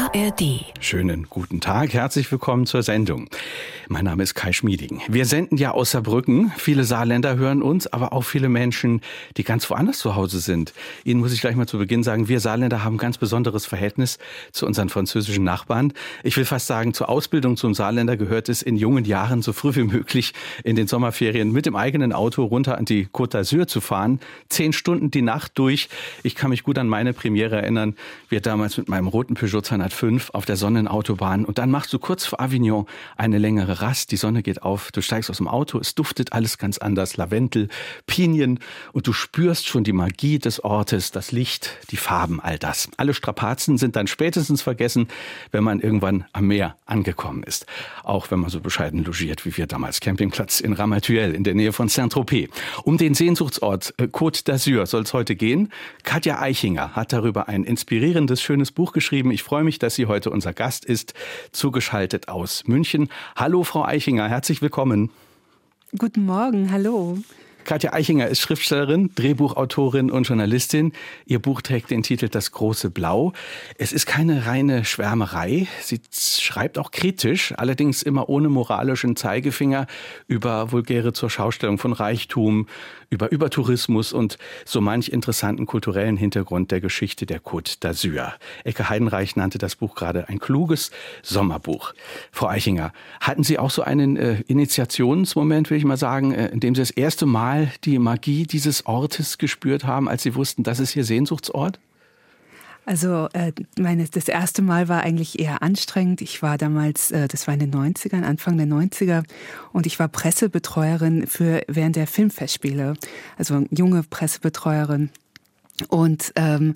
ARD. Schönen guten Tag, herzlich willkommen zur Sendung. Mein Name ist Kai Schmieding. Wir senden ja aus Saarbrücken. Viele Saarländer hören uns, aber auch viele Menschen, die ganz woanders zu Hause sind. Ihnen muss ich gleich mal zu Beginn sagen, wir Saarländer haben ein ganz besonderes Verhältnis zu unseren französischen Nachbarn. Ich will fast sagen, zur Ausbildung zum Saarländer gehört es, in jungen Jahren so früh wie möglich in den Sommerferien mit dem eigenen Auto runter an die Côte d'Azur zu fahren. 10 Stunden die Nacht durch. Ich kann mich gut an meine Premiere erinnern. Wir damals mit meinem roten Peugeot 205 auf der Sonnenautobahn. Und dann machst du kurz vor Avignon eine längere Rast. Die Sonne geht auf, du steigst aus dem Auto, es duftet alles ganz anders. Lavendel, Pinien und du spürst schon die Magie des Ortes, das Licht, die Farben, all das. Alle Strapazen sind dann spätestens vergessen, wenn man irgendwann am Meer angekommen ist. Auch wenn man so bescheiden logiert wie wir damals. Campingplatz in Ramatuelle in der Nähe von Saint-Tropez. Um den Sehnsuchtsort Côte d'Azur soll es heute gehen. Katja Eichinger hat darüber ein inspirierendes, schönes Buch geschrieben. Ich freue mich, dass sie heute unser Gast ist, zugeschaltet aus München. Hallo Frau Eichinger, herzlich willkommen. Guten Morgen, hallo. Katja Eichinger ist Schriftstellerin, Drehbuchautorin und Journalistin. Ihr Buch trägt den Titel Das große Blau. Es ist keine reine Schwärmerei. Sie schreibt auch kritisch, allerdings immer ohne moralischen Zeigefinger, über vulgäre Zurschaustellung von Reichtum, über Übertourismus und so manch interessanten kulturellen Hintergrund der Geschichte der Côte d'Azur. Ecke Heidenreich nannte das Buch gerade ein kluges Sommerbuch. Frau Eichinger, hatten Sie auch so einen Initiationsmoment, will ich mal sagen, in dem Sie das erste Mal die Magie dieses Ortes gespürt haben, als Sie wussten, das ist Ihr Sehnsuchtsort? Also das erste Mal war eigentlich eher anstrengend. Ich war damals, das war in den 90ern, Anfang der 90er, und ich war Pressebetreuerin während der Filmfestspiele, also junge Pressebetreuerin. Und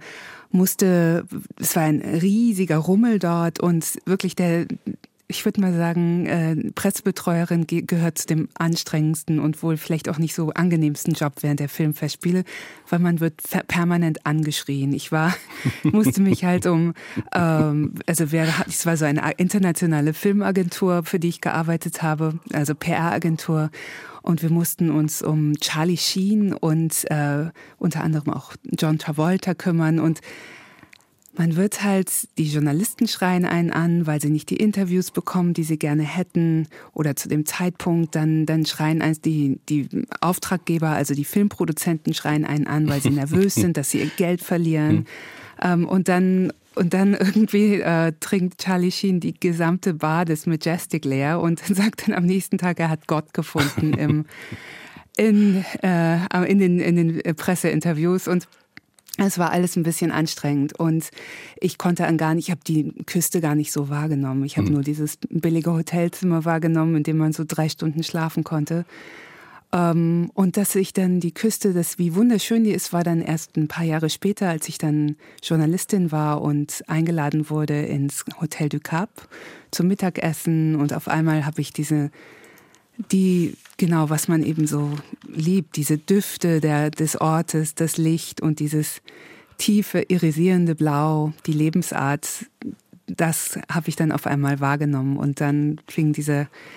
es war ein riesiger Rummel dort und wirklich ich würde mal sagen, Pressebetreuerin gehört zu dem anstrengendsten und wohl vielleicht auch nicht so angenehmsten Job während der Filmfestspiele, weil man wird permanent angeschrien. Musste mich halt es war so eine internationale Filmagentur, für die ich gearbeitet habe, also PR-Agentur. Und wir mussten uns um Charlie Sheen und unter anderem auch John Travolta kümmern. Und man wird halt, die Journalisten schreien einen an, weil sie nicht die Interviews bekommen, die sie gerne hätten. Oder zu dem Zeitpunkt, dann schreien eins die Auftraggeber, also die Filmproduzenten schreien einen an, weil sie nervös sind, dass sie ihr Geld verlieren. Und dann irgendwie trinkt Charlie Sheen die gesamte Bar des Majestic leer und sagt dann am nächsten Tag, er hat Gott gefunden in den Presseinterviews. Und es war alles ein bisschen anstrengend und ich habe die Küste gar nicht so wahrgenommen. Ich habe nur dieses billige Hotelzimmer wahrgenommen, in dem man so 3 Stunden schlafen konnte. Und dass ich dann die Küste, wie wunderschön die ist, war dann erst ein paar Jahre später, als ich dann Journalistin war und eingeladen wurde ins Hotel du Cap zum Mittagessen. Und auf einmal habe ich was man eben so liebt, diese Düfte des Ortes, das Licht und dieses tiefe, irisierende Blau, die Lebensart, das habe ich dann auf einmal wahrgenommen und dann fing die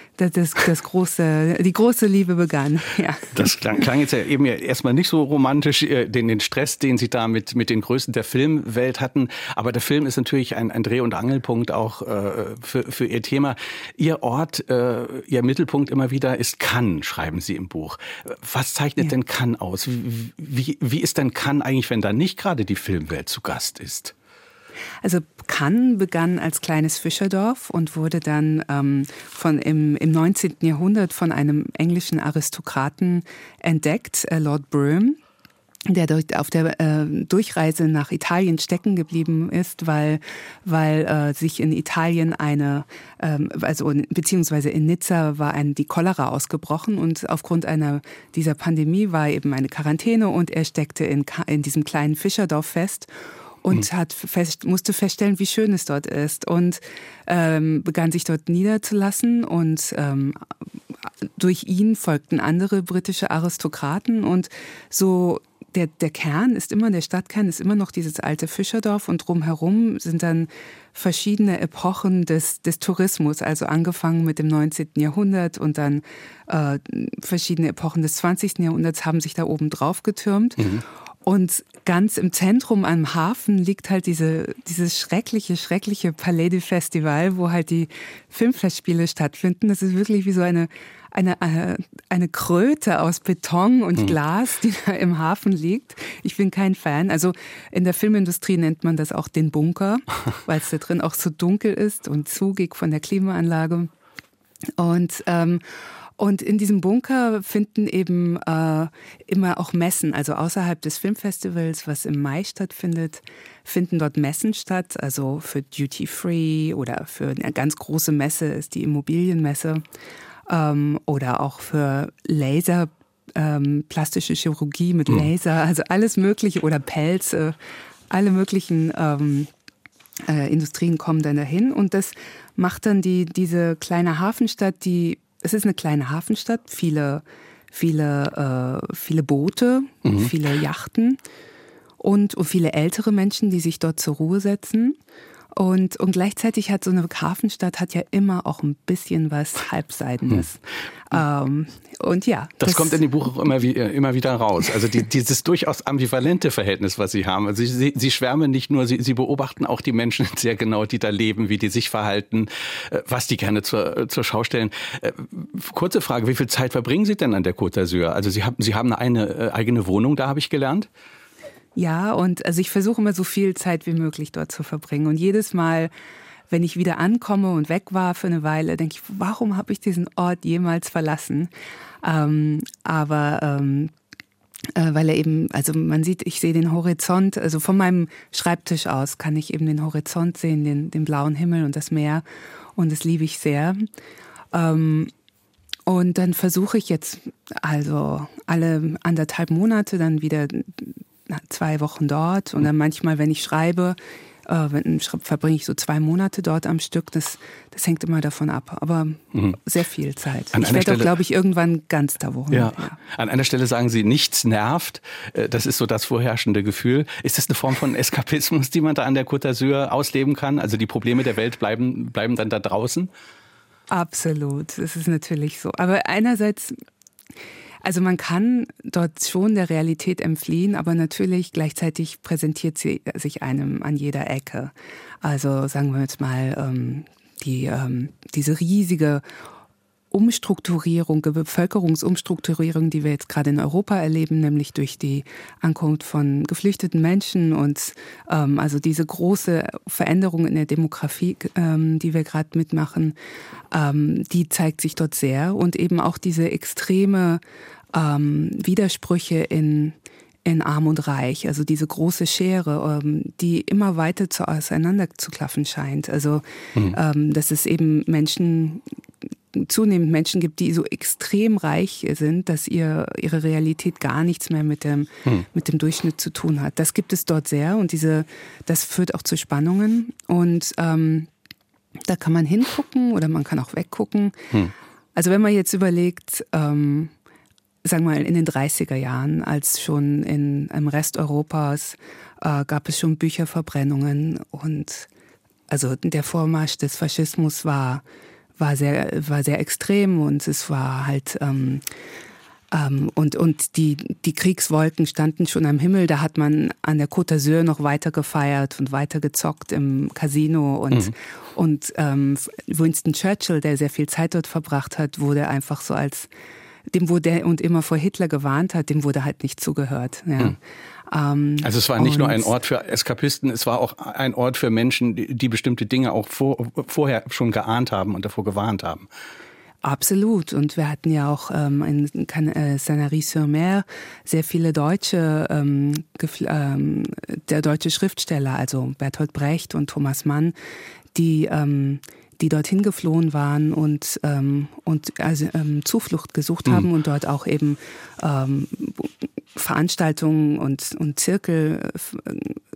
große Liebe begann. Ja. Das klang jetzt ja eben erstmal nicht so romantisch, den Stress, den Sie da mit den Größen der Filmwelt hatten. Aber der Film ist natürlich ein Dreh- und Angelpunkt auch für Ihr Thema. Ihr Ort, Ihr Mittelpunkt immer wieder ist Cannes, schreiben Sie im Buch. Was zeichnet denn Cannes aus? Wie ist denn Cannes eigentlich, wenn da nicht gerade die Filmwelt zu Gast ist? Also Cannes begann als kleines Fischerdorf und wurde dann im 19. Jahrhundert von einem englischen Aristokraten entdeckt, Lord Brougham, der auf der Durchreise nach Italien stecken geblieben ist, weil sich in Italien beziehungsweise in Nizza war die Cholera ausgebrochen und aufgrund dieser Pandemie war eben eine Quarantäne und er steckte in diesem kleinen Fischerdorf fest. Und musste feststellen, wie schön es dort ist und begann sich dort niederzulassen und durch ihn folgten andere britische Aristokraten und so der Stadtkern ist immer noch dieses alte Fischerdorf und drumherum sind dann verschiedene Epochen des Tourismus, also angefangen mit dem 19. Jahrhundert und dann verschiedene Epochen des 20. Jahrhunderts haben sich da oben drauf getürmt. Und ganz im Zentrum am Hafen liegt halt dieses schreckliche Palais du Festival, wo halt die Filmfestspiele stattfinden. Das ist wirklich wie so eine Kröte aus Beton und Glas, die da im Hafen liegt. Ich bin kein Fan. Also in der Filmindustrie nennt man das auch den Bunker, weil es da drin auch so dunkel ist und zugig von der Klimaanlage. Und in diesem Bunker finden eben immer auch Messen, also außerhalb des Filmfestivals, was im Mai stattfindet, finden dort Messen statt, also für Duty Free oder für eine ganz große Messe ist die Immobilienmesse oder auch für Laser, plastische Chirurgie mit Laser, also alles Mögliche oder Pelze, alle möglichen Industrien kommen dann dahin und das macht dann diese kleine Hafenstadt, es ist eine kleine Hafenstadt, viele Boote, viele Yachten und viele ältere Menschen, die sich dort zur Ruhe setzen. Und gleichzeitig hat so eine Hafenstadt hat ja immer auch ein bisschen was Halbseidenes. Und ja. Das kommt in dem Buch auch immer wieder raus. Also dieses durchaus ambivalente Verhältnis, was Sie haben. Also Sie schwärmen nicht nur, Sie beobachten auch die Menschen sehr genau, die da leben, wie die sich verhalten, was die gerne zur Schau stellen. Kurze Frage, wie viel Zeit verbringen Sie denn an der Côte d'Azur? Also Sie haben eine eigene Wohnung, da habe ich gelernt. Ja, und also ich versuche immer so viel Zeit wie möglich dort zu verbringen. Und jedes Mal, wenn ich wieder ankomme und weg war für eine Weile, denke ich, warum habe ich diesen Ort jemals verlassen? Weil er eben, also man sieht, ich sehe den Horizont, also von meinem Schreibtisch aus kann ich eben den Horizont sehen, den blauen Himmel und das Meer. Und das liebe ich sehr. Und dann versuche ich jetzt also alle 1,5 Monate dann wieder 2 Wochen dort und dann manchmal, wenn ich schreibe, verbringe ich so 2 Monate dort am Stück. Das hängt immer davon ab, aber sehr viel Zeit. Ich werde auch, glaube ich, irgendwann ganz da wohnen. Ja. An einer Stelle sagen Sie, nichts nervt. Das ist so das vorherrschende Gefühl. Ist das eine Form von Eskapismus, die man da an der Côte d'Azur ausleben kann? Also die Probleme der Welt bleiben dann da draußen? Absolut, das ist natürlich so. Aber einerseits... Also man kann dort schon der Realität entfliehen, aber natürlich gleichzeitig präsentiert sie sich einem an jeder Ecke. Also sagen wir jetzt mal, diese riesige Bevölkerungsumstrukturierung, die wir jetzt gerade in Europa erleben, nämlich durch die Ankunft von geflüchteten Menschen und also diese große Veränderung in der Demografie, die wir gerade mitmachen, die zeigt sich dort sehr und eben auch diese extreme Widersprüche in Arm und Reich, also diese große Schere, die immer weiter auseinander zu klaffen scheint. Also dass es eben zunehmend Menschen gibt, die so extrem reich sind, dass ihre Realität gar nichts mehr mit dem Durchschnitt zu tun hat. Das gibt es dort sehr und das führt auch zu Spannungen und da kann man hingucken oder man kann auch weggucken. Also wenn man jetzt überlegt, sagen wir mal in den 30er Jahren, als schon im Rest Europas gab es schon Bücherverbrennungen und also der Vormarsch des Faschismus war sehr extrem und es war halt und die Kriegswolken standen schon am Himmel. Da hat man an der Côte d'Azur noch weiter gefeiert und weiter gezockt im Casino und Winston Churchill, der sehr viel Zeit dort verbracht hat, wurde einfach so dem wurde und immer vor Hitler gewarnt hat, dem wurde halt nicht zugehört. Ja. Also es war nicht nur ein Ort für Eskapisten, es war auch ein Ort für Menschen, die bestimmte Dinge auch vorher schon geahnt haben und davor gewarnt haben. Absolut. Und wir hatten ja auch in Sanary-sur-Mer sehr viele der deutsche Schriftsteller, also Bertolt Brecht und Thomas Mann, die dorthin geflohen waren und Zuflucht gesucht haben und dort auch eben Veranstaltungen und Zirkel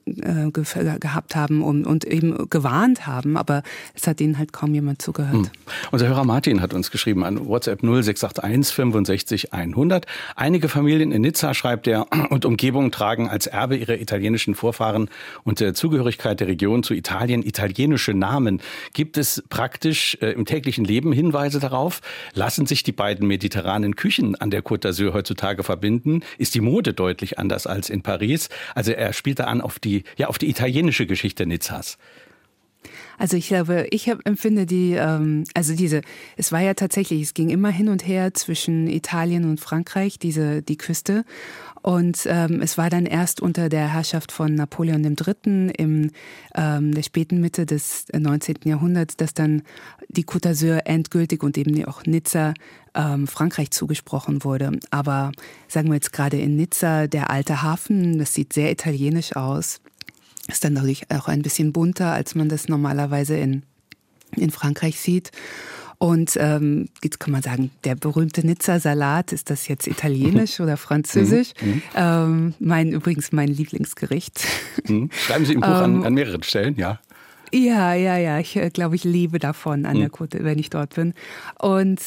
gehabt haben und eben gewarnt haben, aber es hat ihnen halt kaum jemand zugehört. Unser Hörer Martin hat uns geschrieben an WhatsApp 0681 65 100. Einige Familien in Nizza, schreibt er, und Umgebung tragen als Erbe ihrer italienischen Vorfahren und der Zugehörigkeit der Region zu Italien italienische Namen. Gibt es praktisch im täglichen Leben Hinweise darauf? Lassen sich die beiden mediterranen Küchen an der Côte d'Azur heutzutage verbinden? Ist die Mode deutlich anders als in Paris? Also er spielt da an auf die italienische Geschichte Nizzas. Also ich glaube, empfinde es war ja tatsächlich, es ging immer hin und her zwischen Italien und Frankreich, die Küste. Und es war dann erst unter der Herrschaft von Napoleon III. In der späten Mitte des 19. Jahrhunderts, dass dann die Côte d'Azur endgültig und eben auch Nizza Frankreich zugesprochen wurde. Aber sagen wir jetzt gerade in Nizza, der alte Hafen, das sieht sehr italienisch aus. Ist dann natürlich auch ein bisschen bunter, als man das normalerweise in Frankreich sieht. Und jetzt kann man sagen, der berühmte Nizza-Salat, ist das jetzt italienisch oder französisch? Übrigens mein Lieblingsgericht. Schreiben Sie im Buch an mehreren Stellen, ja. Ja. Ich glaube, ich lebe davon an der Côte, wenn ich dort bin. Und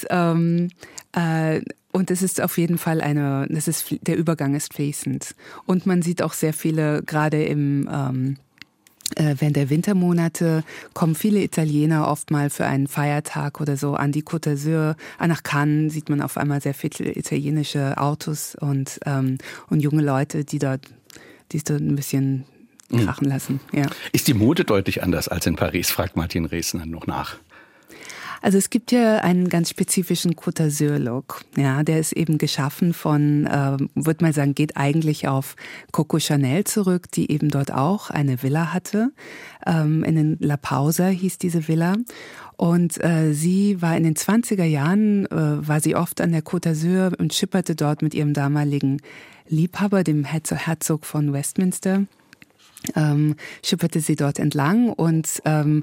es ist auf jeden Fall der Übergang ist fließend. Und man sieht auch sehr viele, gerade während der Wintermonate kommen viele Italiener oft mal für einen Feiertag oder so an die Côte d'Azur. Nach Cannes sieht man auf einmal sehr viele italienische Autos und junge Leute, die dort ein bisschen krachen lassen. Ja. Ist die Mode deutlich anders als in Paris, fragt Martin Reesner noch nach. Also es gibt ja einen ganz spezifischen Côte d'Azur-Look. Ja, der ist eben geschaffen von, würde man sagen, geht eigentlich auf Coco Chanel zurück, die eben dort auch eine Villa hatte. In den La Pausa hieß diese Villa. Und sie war in den 20er Jahren, war sie oft an der Côte d'Azur und schipperte dort mit ihrem damaligen Liebhaber, dem Herzog von Westminster. Schipperte sie dort entlang und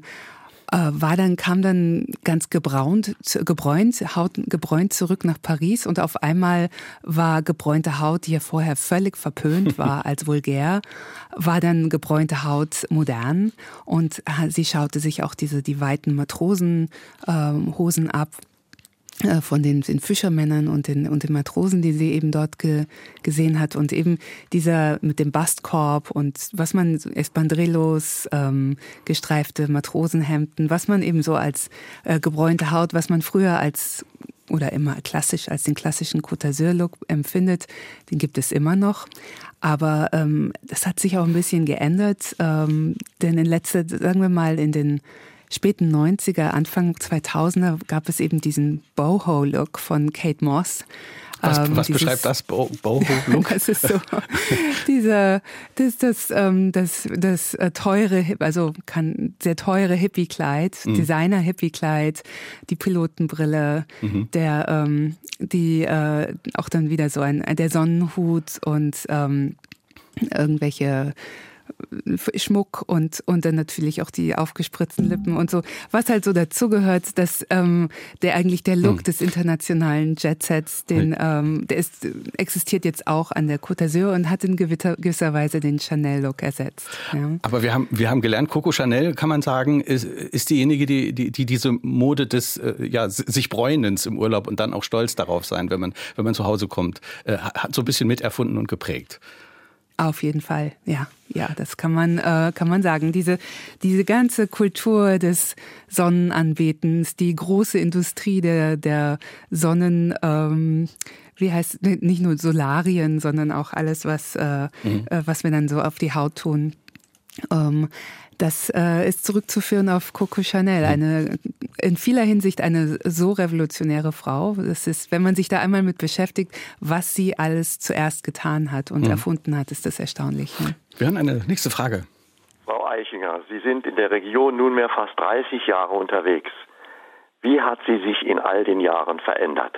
kam dann ganz gebräunt zurück nach Paris und auf einmal war gebräunte Haut, die ja vorher völlig verpönt war als vulgär, war dann gebräunte Haut modern und sie schaute sich auch die weiten Matrosenhosen ab von den Fischermännern und den Matrosen, die sie eben dort gesehen hat und eben dieser mit dem Bastkorb und was man Espadrillos, gestreifte Matrosenhemden, was man eben so als gebräunte Haut, was man früher oder immer klassisch als den klassischen Côte d'Azur-Look empfindet, den gibt es immer noch. Aber das hat sich auch ein bisschen geändert, denn sagen wir mal in den späten 90er, Anfang 2000er gab es eben diesen Boho-Look von Kate Moss. Was beschreibt das Boho-Look? Das ist so das teure, also sehr teure Hippie-Kleid, Designer-Hippie-Kleid, die Pilotenbrille, auch dann wieder so der Sonnenhut und irgendwelche Schmuck und dann natürlich auch die aufgespritzten Lippen und so. Was halt so dazugehört, dass der Look des internationalen Jetsets, existiert jetzt auch an der Côte d'Azur und hat in gewisser Weise den Chanel-Look ersetzt. Ja. Aber wir haben gelernt, Coco Chanel, kann man sagen, ist diejenige, die diese Mode des sich Bräunens im Urlaub und dann auch stolz darauf sein, wenn man zu Hause kommt, hat so ein bisschen miterfunden und geprägt. Auf jeden Fall, ja, das kann man sagen. Diese ganze Kultur des Sonnenanbetens, die große Industrie der Sonnen, nicht nur Solarien, sondern auch alles, was wir dann so auf die Haut tun. Das ist zurückzuführen auf Coco Chanel, in vieler Hinsicht eine so revolutionäre Frau. Das ist, wenn man sich da einmal mit beschäftigt, was sie alles zuerst getan hat und erfunden hat, ist das erstaunlich. Ne? Wir haben eine nächste Frage. Frau Eichinger, Sie sind in der Region nunmehr fast 30 Jahre unterwegs. Wie hat sie sich in all den Jahren verändert?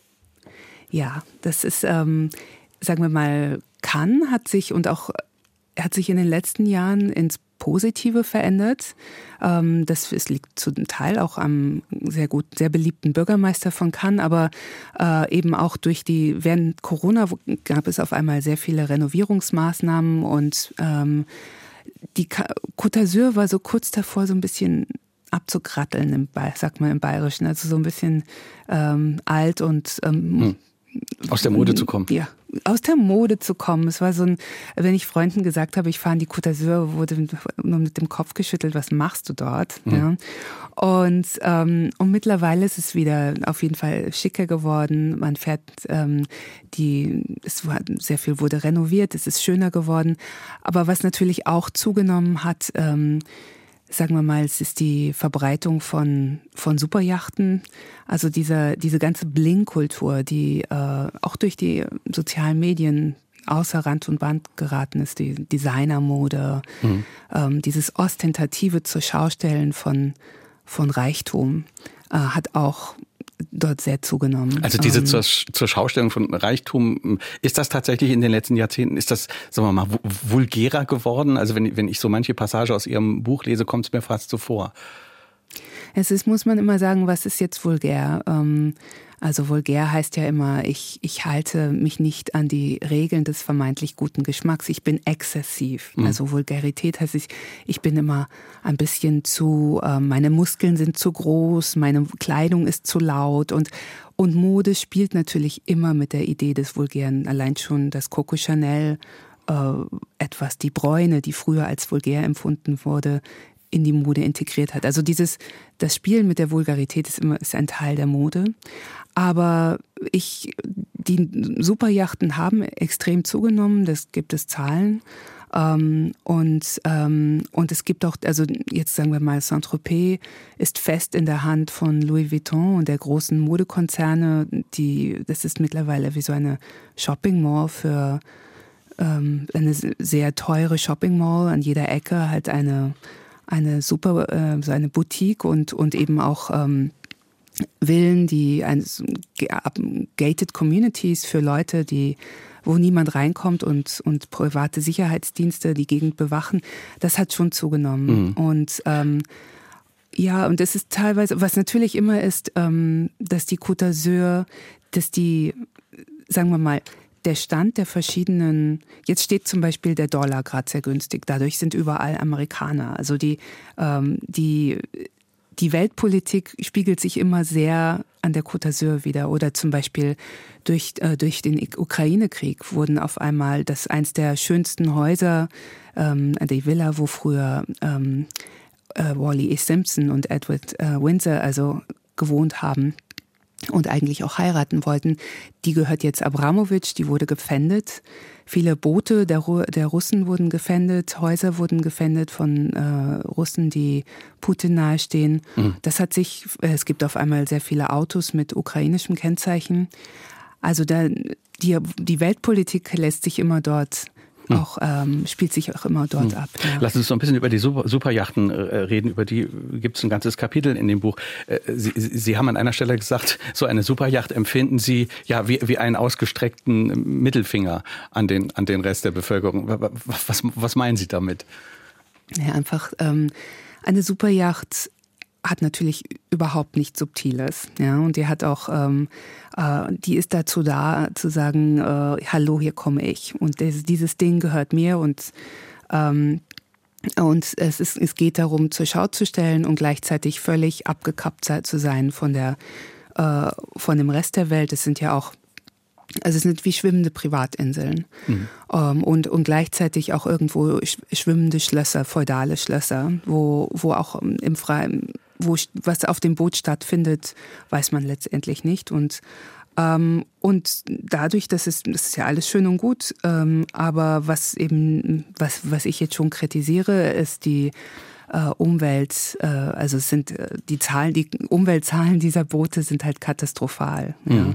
Ja, das ist, sagen wir mal, Cannes hat sich und auch hat sich in den letzten Jahren ins Positive verändert. Es liegt zum Teil auch am sehr beliebten Bürgermeister von Cannes, aber eben auch während Corona gab es auf einmal sehr viele Renovierungsmaßnahmen und die Côte d'Azur war so kurz davor, so ein bisschen abzugratteln, sagt man im Bayerischen, also so ein bisschen alt und aus der Mode zu kommen. Ja, aus der Mode zu kommen. Es war wenn ich Freunden gesagt habe, ich fahre in die Côte d'Azur, wurde nur mit dem Kopf geschüttelt, was machst du dort? Ja. Und mittlerweile ist es wieder auf jeden Fall schicker geworden. Man fährt, sehr viel wurde renoviert, es ist schöner geworden. Aber was natürlich auch zugenommen hat, sagen wir mal, es ist die Verbreitung von Superyachten, also diese ganze Bling-Kultur, die auch durch die sozialen Medien außer Rand und Band geraten ist, die Designermode, dieses ostentative Zurschaustellen von Reichtum hat auch dort sehr zugenommen. Also diese zur Schaustellung von Reichtum, ist das tatsächlich in den letzten Jahrzehnten, ist das, sagen wir mal, vulgärer geworden? Also wenn ich so manche Passage aus Ihrem Buch lese, kommt es mir fast so vor. Muss man immer sagen, was ist jetzt vulgär? Also vulgär heißt ja immer, ich halte mich nicht an die Regeln des vermeintlich guten Geschmacks. Ich bin exzessiv. Also Vulgarität heißt, ich bin immer ein bisschen meine Muskeln sind zu groß, meine Kleidung ist zu laut und Mode spielt natürlich immer mit der Idee des Vulgären. Allein schon das Coco Chanel, die Bräune, die früher als vulgär empfunden wurde, in die Mode integriert hat. Also das Spielen mit der Vulgarität ist ein Teil der Mode. Aber die Superyachten haben extrem zugenommen, das gibt es Zahlen. Und es gibt auch, also jetzt sagen wir mal, Saint-Tropez ist fest in der Hand von Louis Vuitton und der großen Modekonzerne. Das ist mittlerweile wie so eine Shopping Mall für eine sehr teure Shopping Mall. An jeder Ecke halt eine Boutique und eben auch Villen, gated Communities für Leute, wo niemand reinkommt und private Sicherheitsdienste die Gegend bewachen. Das hat schon zugenommen. Und und es ist teilweise, was natürlich immer ist, dass die Côte d'Azur, sagen wir mal, der Stand der verschiedenen, jetzt steht zum Beispiel der Dollar gerade sehr günstig, dadurch sind überall Amerikaner. Also die Weltpolitik spiegelt sich immer sehr an der Côte d'Azur wieder. Oder zum Beispiel durch den Ukraine-Krieg wurden auf einmal eins der schönsten Häuser, die Villa, wo früher Wally E. Simpson und Edward Windsor also gewohnt haben und eigentlich auch heiraten wollten, die gehört jetzt Abramowitsch, die wurde gepfändet. Viele Boote der Russen wurden gepfändet, Häuser wurden gepfändet von Russen, die Putin nahestehen. Es gibt auf einmal sehr viele Autos mit ukrainischem Kennzeichen. Also die Weltpolitik lässt sich immer dort spielt sich auch immer dort ab. Ja. Lass uns so ein bisschen über die Superyachten reden. Über die gibt es ein ganzes Kapitel in dem Buch. Sie haben an einer Stelle gesagt, so eine Superyacht empfinden Sie ja wie einen ausgestreckten Mittelfinger an den Rest der Bevölkerung. Was meinen Sie damit? Ja, einfach eine Superyacht hat natürlich überhaupt nichts Subtiles, ja, und die hat auch, die ist dazu da, zu sagen, hallo, hier komme ich und dieses Ding gehört mir und es geht darum, zur Schau zu stellen und gleichzeitig völlig abgekappt zu sein von dem Rest der Welt. Es sind ja auch, also es sind wie schwimmende Privatinseln und gleichzeitig auch irgendwo schwimmende Schlösser, feudale Schlösser, wo auch im Freien, was auf dem Boot stattfindet, weiß man letztendlich nicht. Und dadurch, das ist ja alles schön und gut, aber was ich jetzt schon kritisiere, ist die Umwelt, also es sind die Umweltzahlen dieser Boote sind halt katastrophal. Ja.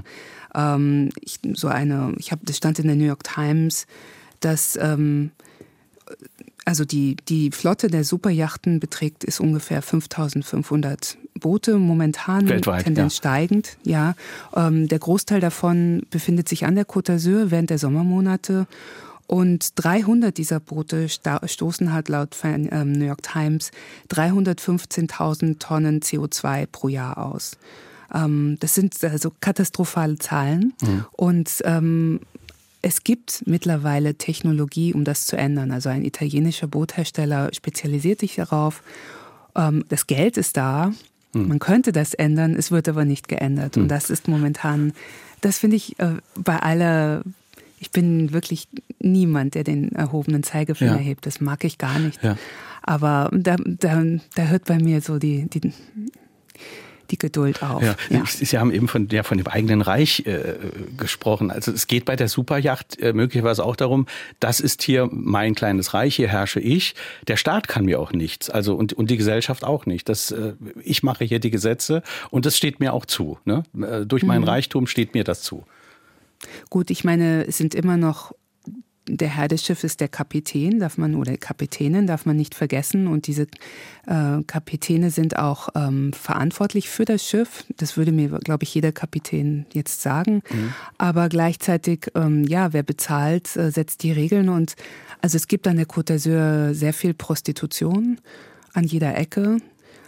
Das stand in der New York Times, dass also die Flotte der Superyachten ist ungefähr 5.500 Boote momentan, weltweit, Tendenz steigend. Ja, der Großteil davon befindet sich an der Côte d'Azur während der Sommermonate Und 300 dieser Boote stoßen halt laut New York Times 315.000 Tonnen CO2 pro Jahr aus. Das sind also katastrophale Zahlen. Und es gibt mittlerweile Technologie, um das zu ändern. Also ein italienischer Boothersteller spezialisiert sich darauf. Das Geld ist da. Man könnte das ändern, es wird aber nicht geändert. Und das ist momentan, das finde ich ich bin wirklich niemand, der den erhobenen Zeigefinger hebt. Das mag ich gar nicht. Ja. Aber da hört bei mir so die Geduld auf. Ja. Ja. Sie haben eben von dem eigenen Reich gesprochen. Also es geht bei der Superyacht möglicherweise auch darum, das ist hier mein kleines Reich, hier herrsche ich. Der Staat kann mir auch nichts, also und die Gesellschaft auch nicht. Ich mache hier die Gesetze und das steht mir auch zu. Ne? Durch meinen Reichtum steht mir das zu. Gut, ich meine, es sind immer noch, der Herr des Schiffes ist der Kapitän, Kapitänin darf man nicht vergessen. Und diese Kapitäne sind auch verantwortlich für das Schiff. Das würde mir, glaube ich, jeder Kapitän jetzt sagen. Aber gleichzeitig, wer bezahlt, setzt die Regeln. Und also es gibt an der Côte d'Azur sehr viel Prostitution an jeder Ecke.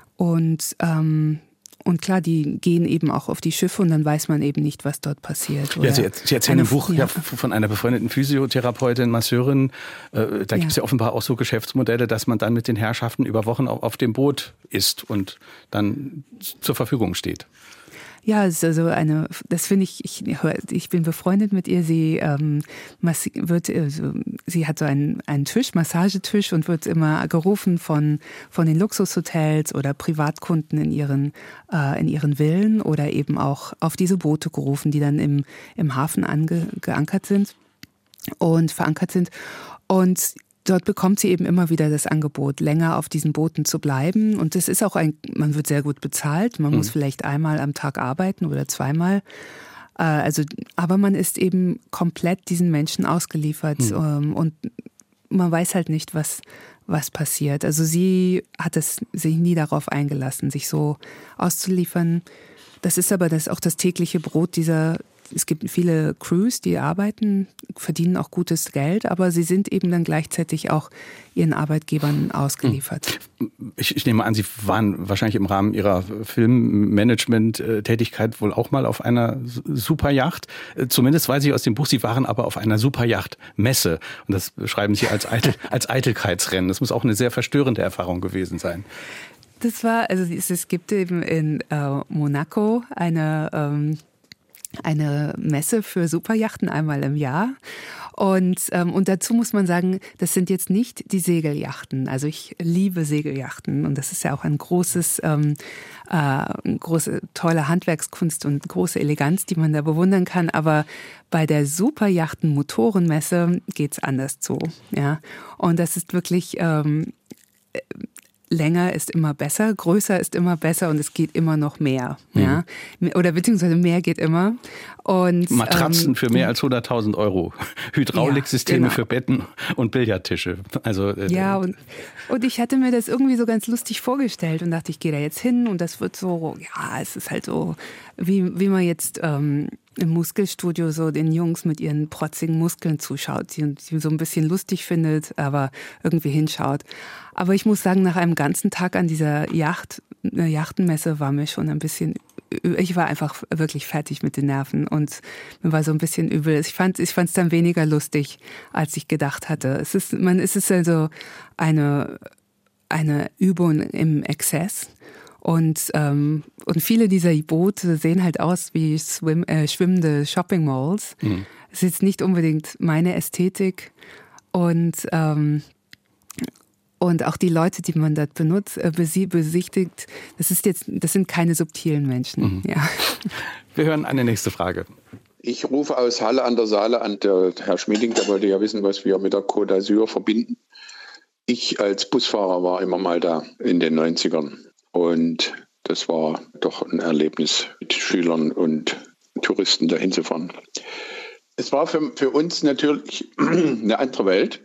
Und klar, die gehen eben auch auf die Schiffe und dann weiß man eben nicht, was dort passiert. Ja, Sie erzählen im Buch von einer befreundeten Physiotherapeutin, Masseurin. Da gibt es ja offenbar auch so Geschäftsmodelle, dass man dann mit den Herrschaften über Wochen auf dem Boot ist und dann zur Verfügung steht. Ja, es ist also das finde ich bin befreundet mit ihr. Sie sie hat so einen Massagetisch und wird immer gerufen von den Luxushotels oder Privatkunden in ihren Villen oder eben auch auf diese Boote gerufen, die dann im Hafen verankert sind. Und dort bekommt sie eben immer wieder das Angebot, länger auf diesen Booten zu bleiben. Und das ist auch man wird sehr gut bezahlt. Man muss vielleicht einmal am Tag arbeiten oder zweimal. Aber man ist eben komplett diesen Menschen ausgeliefert. Und man weiß halt nicht, was passiert. Also sie hat sich nie darauf eingelassen, sich so auszuliefern. Das ist aber auch das tägliche Brot es gibt viele Crews, die arbeiten, verdienen auch gutes Geld, aber sie sind eben dann gleichzeitig auch ihren Arbeitgebern ausgeliefert. Ich nehme an, Sie waren wahrscheinlich im Rahmen Ihrer Filmmanagement-Tätigkeit wohl auch mal auf einer Superyacht. Zumindest weiß ich aus dem Buch, Sie waren aber auf einer Superyacht-Messe. Und das beschreiben Sie als Eitelkeitsrennen. Das muss auch eine sehr verstörende Erfahrung gewesen sein. Das war, also es gibt eben in Monaco eine Messe für Superyachten einmal im Jahr. Und dazu muss man sagen, das sind jetzt nicht die Segelyachten. Also ich liebe Segelyachten und das ist ja auch ein große tolle Handwerkskunst und große Eleganz, die man da bewundern kann. Aber bei der Superyachten-Motorenmesse geht's anders zu. Ja? Und das ist wirklich länger ist immer besser, größer ist immer besser und es geht immer noch mehr. Ja? Oder beziehungsweise mehr geht immer. Und Matratzen für mehr als 100.000 €, Hydrauliksysteme für Betten und Billardtische. Also, und ich hatte mir das irgendwie so ganz lustig vorgestellt und dachte, ich gehe da jetzt hin und das wird so, es ist halt so, wie man jetzt im Muskelstudio so den Jungs mit ihren protzigen Muskeln zuschaut, die so ein bisschen lustig findet, aber irgendwie hinschaut. Aber ich muss sagen, nach einem ganzen Tag an dieser Yachtenmesse war mir schon ein bisschen, ich war einfach wirklich fertig mit den Nerven und mir war so ein bisschen übel. Ich fand es dann weniger lustig, als ich gedacht hatte. Es ist also eine Übung im Exzess. Und viele dieser Boote sehen halt aus wie schwimmende Shopping Malls. Es ist jetzt nicht unbedingt meine Ästhetik. Und auch die Leute, die man dort besichtigt, das sind keine subtilen Menschen. Ja. Wir hören eine nächste Frage. Ich rufe aus Halle an der Saale an. Der Herr Schmieding, der wollte ja wissen, was wir mit der Côte d'Azur verbinden. Ich als Busfahrer war immer mal da in den 90ern. Und das war doch ein Erlebnis, mit Schülern und Touristen dahin zu fahren. Es war für uns natürlich eine andere Welt.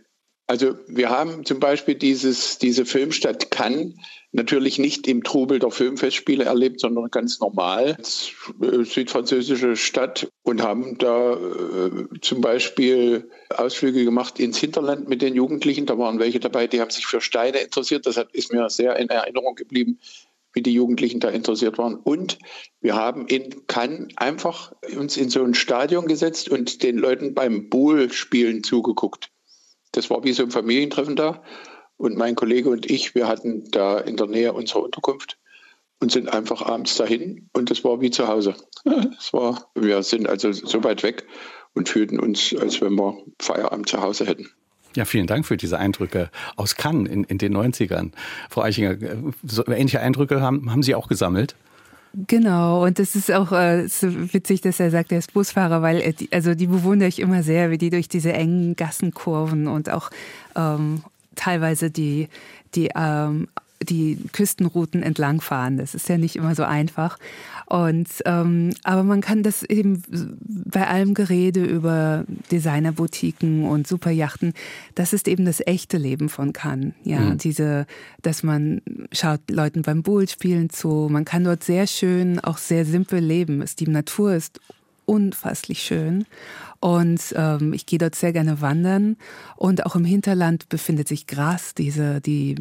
Also wir haben zum Beispiel diese Filmstadt Cannes natürlich nicht im Trubel der Filmfestspiele erlebt, sondern ganz normal als südfranzösische Stadt und haben da zum Beispiel Ausflüge gemacht ins Hinterland mit den Jugendlichen. Da waren welche dabei, die haben sich für Steine interessiert. Das ist mir sehr in Erinnerung geblieben, wie die Jugendlichen da interessiert waren. Und wir haben in Cannes einfach uns in so ein Stadion gesetzt und den Leuten beim Boule-Spielen zugeguckt. Das war wie so ein Familientreffen da. Und mein Kollege und ich, wir hatten da in der Nähe unserer Unterkunft und sind einfach abends dahin. Und das war wie zu Hause. Wir sind also so weit weg und fühlten uns, als wenn wir Feierabend zu Hause hätten. Ja, vielen Dank für diese Eindrücke aus Cannes in den 90ern. Frau Eichinger, so ähnliche Eindrücke haben Sie auch gesammelt? Genau, und das ist auch so witzig, dass er sagt, er ist Busfahrer, weil die bewundere ich immer sehr, wie die durch diese engen Gassenkurven und auch teilweise die Küstenrouten entlangfahren. Das ist ja nicht immer so einfach. Und aber man kann das eben bei allem Gerede über Designerboutiquen und Superjachten, das ist eben das echte Leben von Cannes. Ja, dass man schaut Leuten beim Boule-Spielen zu. Man kann dort sehr schön, auch sehr simpel leben. Die Natur ist unfasslich schön. Und ich gehe dort sehr gerne wandern. Und auch im Hinterland befindet sich Grasse, die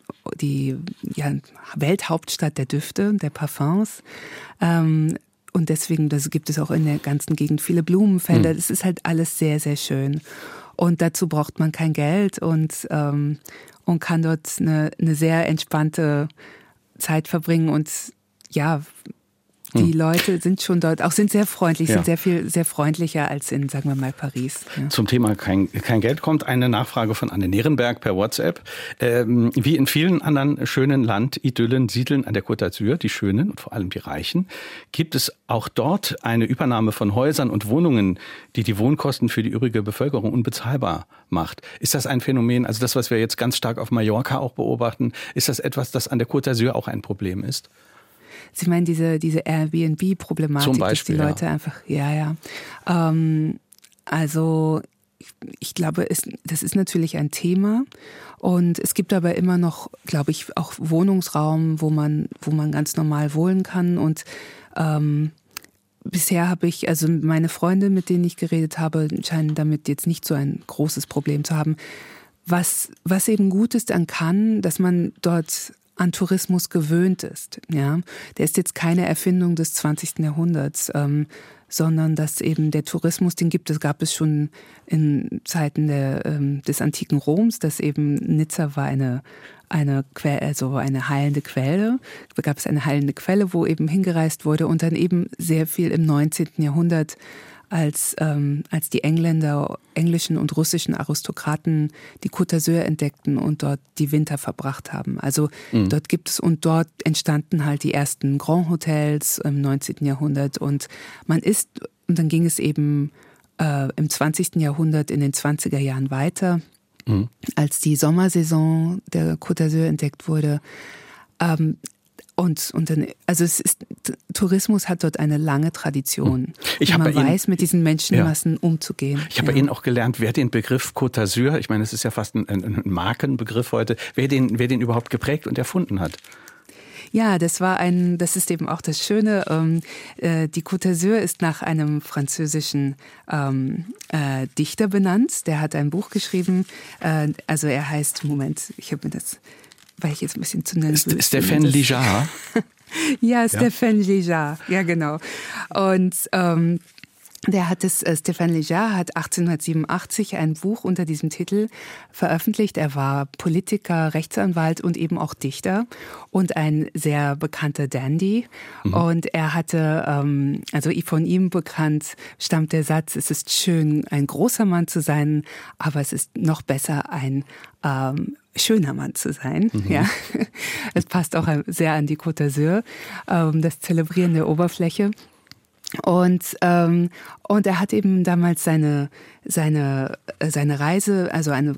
Welthauptstadt der Düfte, der Parfums. Und deswegen gibt es auch in der ganzen Gegend viele Blumenfelder. Das ist halt alles sehr, sehr schön. Und dazu braucht man kein Geld und kann dort eine sehr entspannte Zeit verbringen. Und ja, die Leute sind schon dort, auch sind sehr freundlich, sind sehr freundlicher als in, sagen wir mal, Paris. Ja. Zum Thema kein Geld kommt eine Nachfrage von Anne Nierenberg per WhatsApp. Wie in vielen anderen schönen Landidyllen siedeln an der Côte d'Azur, die Schönen und vor allem die Reichen, gibt es auch dort eine Übernahme von Häusern und Wohnungen, die Wohnkosten für die übrige Bevölkerung unbezahlbar macht. Ist das ein Phänomen, also das, was wir jetzt ganz stark auf Mallorca auch beobachten, ist das etwas, das an der Côte d'Azur auch ein Problem ist? Sie meinen diese Airbnb-Problematik, dass die Leute einfach, also ich glaube, das ist natürlich ein Thema und es gibt aber immer noch, glaube ich, auch Wohnungsraum, wo man ganz normal wohnen kann und bisher habe ich, also meine Freunde, mit denen ich geredet habe, scheinen damit jetzt nicht so ein großes Problem zu haben. Was eben gut ist an Cannes, dass man dort an Tourismus gewöhnt ist. Ja? Der ist jetzt keine Erfindung des 20. Jahrhunderts, sondern dass eben der Tourismus, den gab es schon in Zeiten des antiken Roms, dass eben Nizza war eine heilende Quelle. Da gab es eine heilende Quelle, wo eben hingereist wurde und dann eben sehr viel im 19. Jahrhundert als die englischen und russischen Aristokraten die Côte d'Azur entdeckten und dort die Winter verbracht haben. Also dort entstanden halt die ersten Grand Hotels im 19. Jahrhundert und dann ging es eben im 20. Jahrhundert in den 20er Jahren weiter, als die Sommersaison der Côte d'Azur entdeckt wurde. Und dann, also Tourismus hat dort eine lange Tradition. Man weiß, mit diesen Menschenmassen umzugehen. Ich habe bei Ihnen auch gelernt, wer den Begriff Côte d'Azur, ich meine, es ist ja fast ein Markenbegriff heute, wer den überhaupt geprägt und erfunden hat. Ja, das ist eben auch das Schöne. Die Côte d'Azur ist nach einem französischen Dichter benannt. Der hat ein Buch geschrieben. Also er heißt, ich habe mir das, weil ich jetzt ein bisschen zu nervös bin. Stéphane Lijard. Ja, Stéphane Lijard, ja genau. Und Stéphane Lijard hat 1887 ein Buch unter diesem Titel veröffentlicht. Er war Politiker, Rechtsanwalt und eben auch Dichter und ein sehr bekannter Dandy. Und er hatte, also von ihm bekannt, stammt der Satz, es ist schön, ein großer Mann zu sein, aber es ist noch besser, ein schöner Mann zu sein. Ja, es passt auch sehr an die Côte d'Azur, das Zelebrieren der Oberfläche. Und er hat eben damals seine Reise, also eine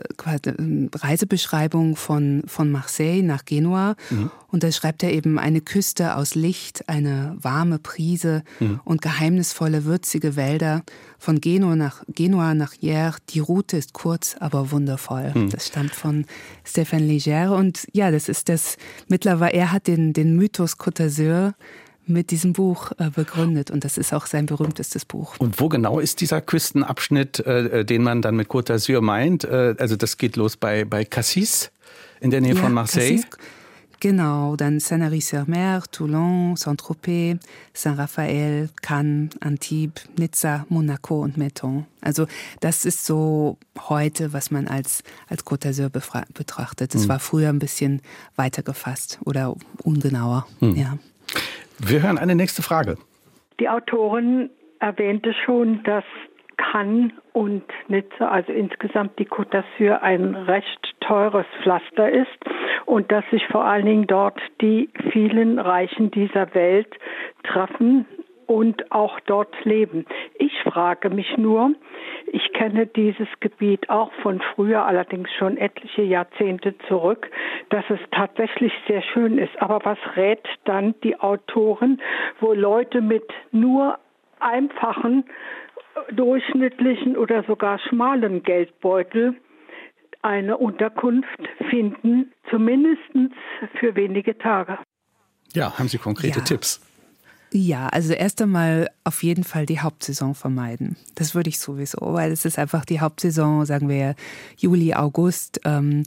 Reisebeschreibung von Marseille nach Genua. Und da schreibt er eben eine Küste aus Licht, eine warme Brise und geheimnisvolle, würzige Wälder. Von Genua nach Hyères. Die Route ist kurz, aber wundervoll. Das stammt von Stéphane Liger. Und ja, das ist das mittlerweile, er hat den Mythos Côte d'Azur mit diesem Buch begründet. Und das ist auch sein berühmtestes Buch. Und wo genau ist dieser Küstenabschnitt, den man dann mit Côte d'Azur meint? Also das geht los bei Cassis in der Nähe von Marseille. Cassis, genau, dann Sanary-sur-Mer, Toulon, Saint-Tropez, Saint-Raphaël, Cannes, Antibes, Nizza, Monaco und Menton. Also das ist so heute, was man als Côte d'Azur betrachtet. Das war früher ein bisschen weiter gefasst oder ungenauer. Ja. Wir hören eine nächste Frage. Die Autorin erwähnte schon, dass Cannes und Nizza, also insgesamt die Côte d'Azur, ein recht teures Pflaster ist und dass sich vor allen Dingen dort die vielen Reichen dieser Welt treffen und auch dort leben. Ich frage mich nur, ich kenne dieses Gebiet auch von früher, allerdings schon etliche Jahrzehnte zurück, dass es tatsächlich sehr schön ist. Aber was rät dann die Autorin, wo Leute mit nur einfachen, durchschnittlichen oder sogar schmalen Geldbeutel eine Unterkunft finden, zumindest für wenige Tage? Ja, haben Sie konkrete Tipps? Ja, also erst einmal auf jeden Fall die Hauptsaison vermeiden. Das würde ich sowieso, weil es ist einfach die Hauptsaison, sagen wir Juli, August,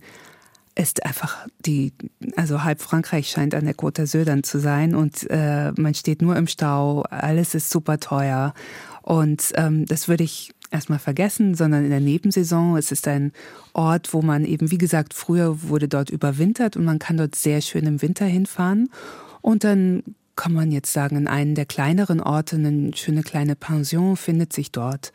ist einfach also halb Frankreich scheint an der Côte d'Azur dann zu sein und man steht nur im Stau, alles ist super teuer und das würde ich erstmal vergessen, sondern in der Nebensaison, es ist ein Ort, wo man eben, wie gesagt, früher wurde dort überwintert und man kann dort sehr schön im Winter hinfahren und dann kann man jetzt sagen, in einem der kleineren Orte, eine schöne kleine Pension findet sich dort.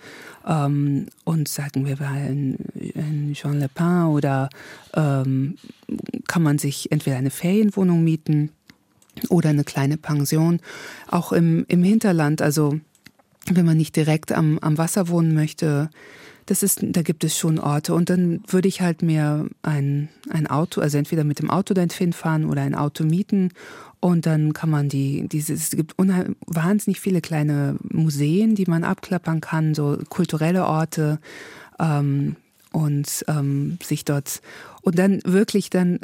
Und sagen wir mal in Jean-le-Pin oder kann man sich entweder eine Ferienwohnung mieten oder eine kleine Pension. Auch im Hinterland, also wenn man nicht direkt am Wasser wohnen möchte, da gibt es schon Orte. Und dann würde ich halt mir ein Auto, also entweder mit dem Auto dahin fahren oder ein Auto mieten. Und dann kann man es gibt wahnsinnig viele kleine Museen, die man abklappern kann, so kulturelle Orte und sich dort und dann wirklich dann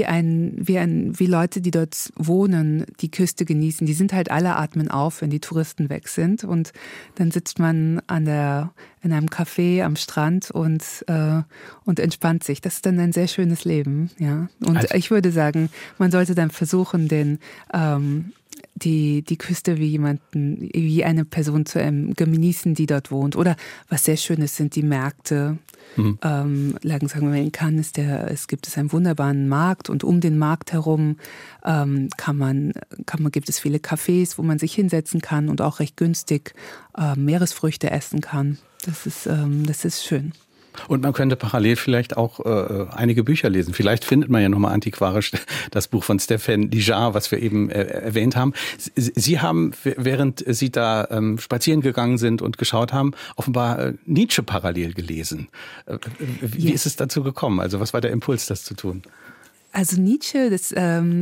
wie Leute, die dort wohnen, die Küste genießen. Die sind halt alle atmen auf, wenn die Touristen weg sind und dann sitzt man in einem Café am Strand und entspannt sich. Das ist dann ein sehr schönes Leben, ja. Und also, ich würde sagen, man sollte dann versuchen, die Küste wie eine Person zu genießen, die dort wohnt. Oder was sehr schön ist, sind die Märkte. Sagen wir mal, in Cannes gibt es einen wunderbaren Markt und um den Markt herum gibt es viele Cafés, wo man sich hinsetzen kann und auch recht günstig Meeresfrüchte essen kann. Das ist schön. Und man könnte parallel vielleicht auch einige Bücher lesen. Vielleicht findet man ja nochmal antiquarisch das Buch von Stéphane Liger, was wir eben erwähnt haben. Sie haben, während Sie da spazieren gegangen sind und geschaut haben, offenbar Nietzsche parallel gelesen. Wie ist es dazu gekommen? Also was war der Impuls, das zu tun? Also Nietzsche ist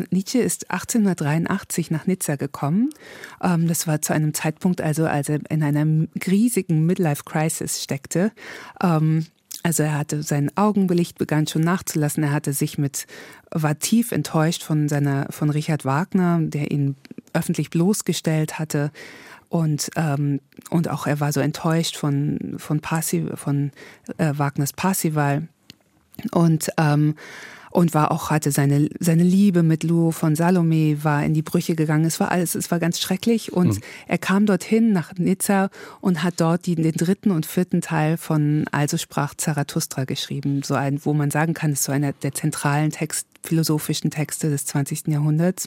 1883 nach Nizza gekommen. Das war zu einem Zeitpunkt, als er in einer riesigen Midlife-Crisis steckte. Also er hatte sein Augenlicht begann schon nachzulassen. Er war tief enttäuscht von Richard Wagner, der ihn öffentlich bloßgestellt hatte. Und auch er war so enttäuscht von Wagners Parzival. Und hatte seine Liebe mit Lou von Salome war in die Brüche gegangen. Es war ganz schrecklich. Und er kam dorthin nach Nizza und hat dort den 3. und 4. Teil von Also sprach Zarathustra geschrieben. Wo man sagen kann, ist so einer der zentralen philosophischen Texte des 20. Jahrhunderts.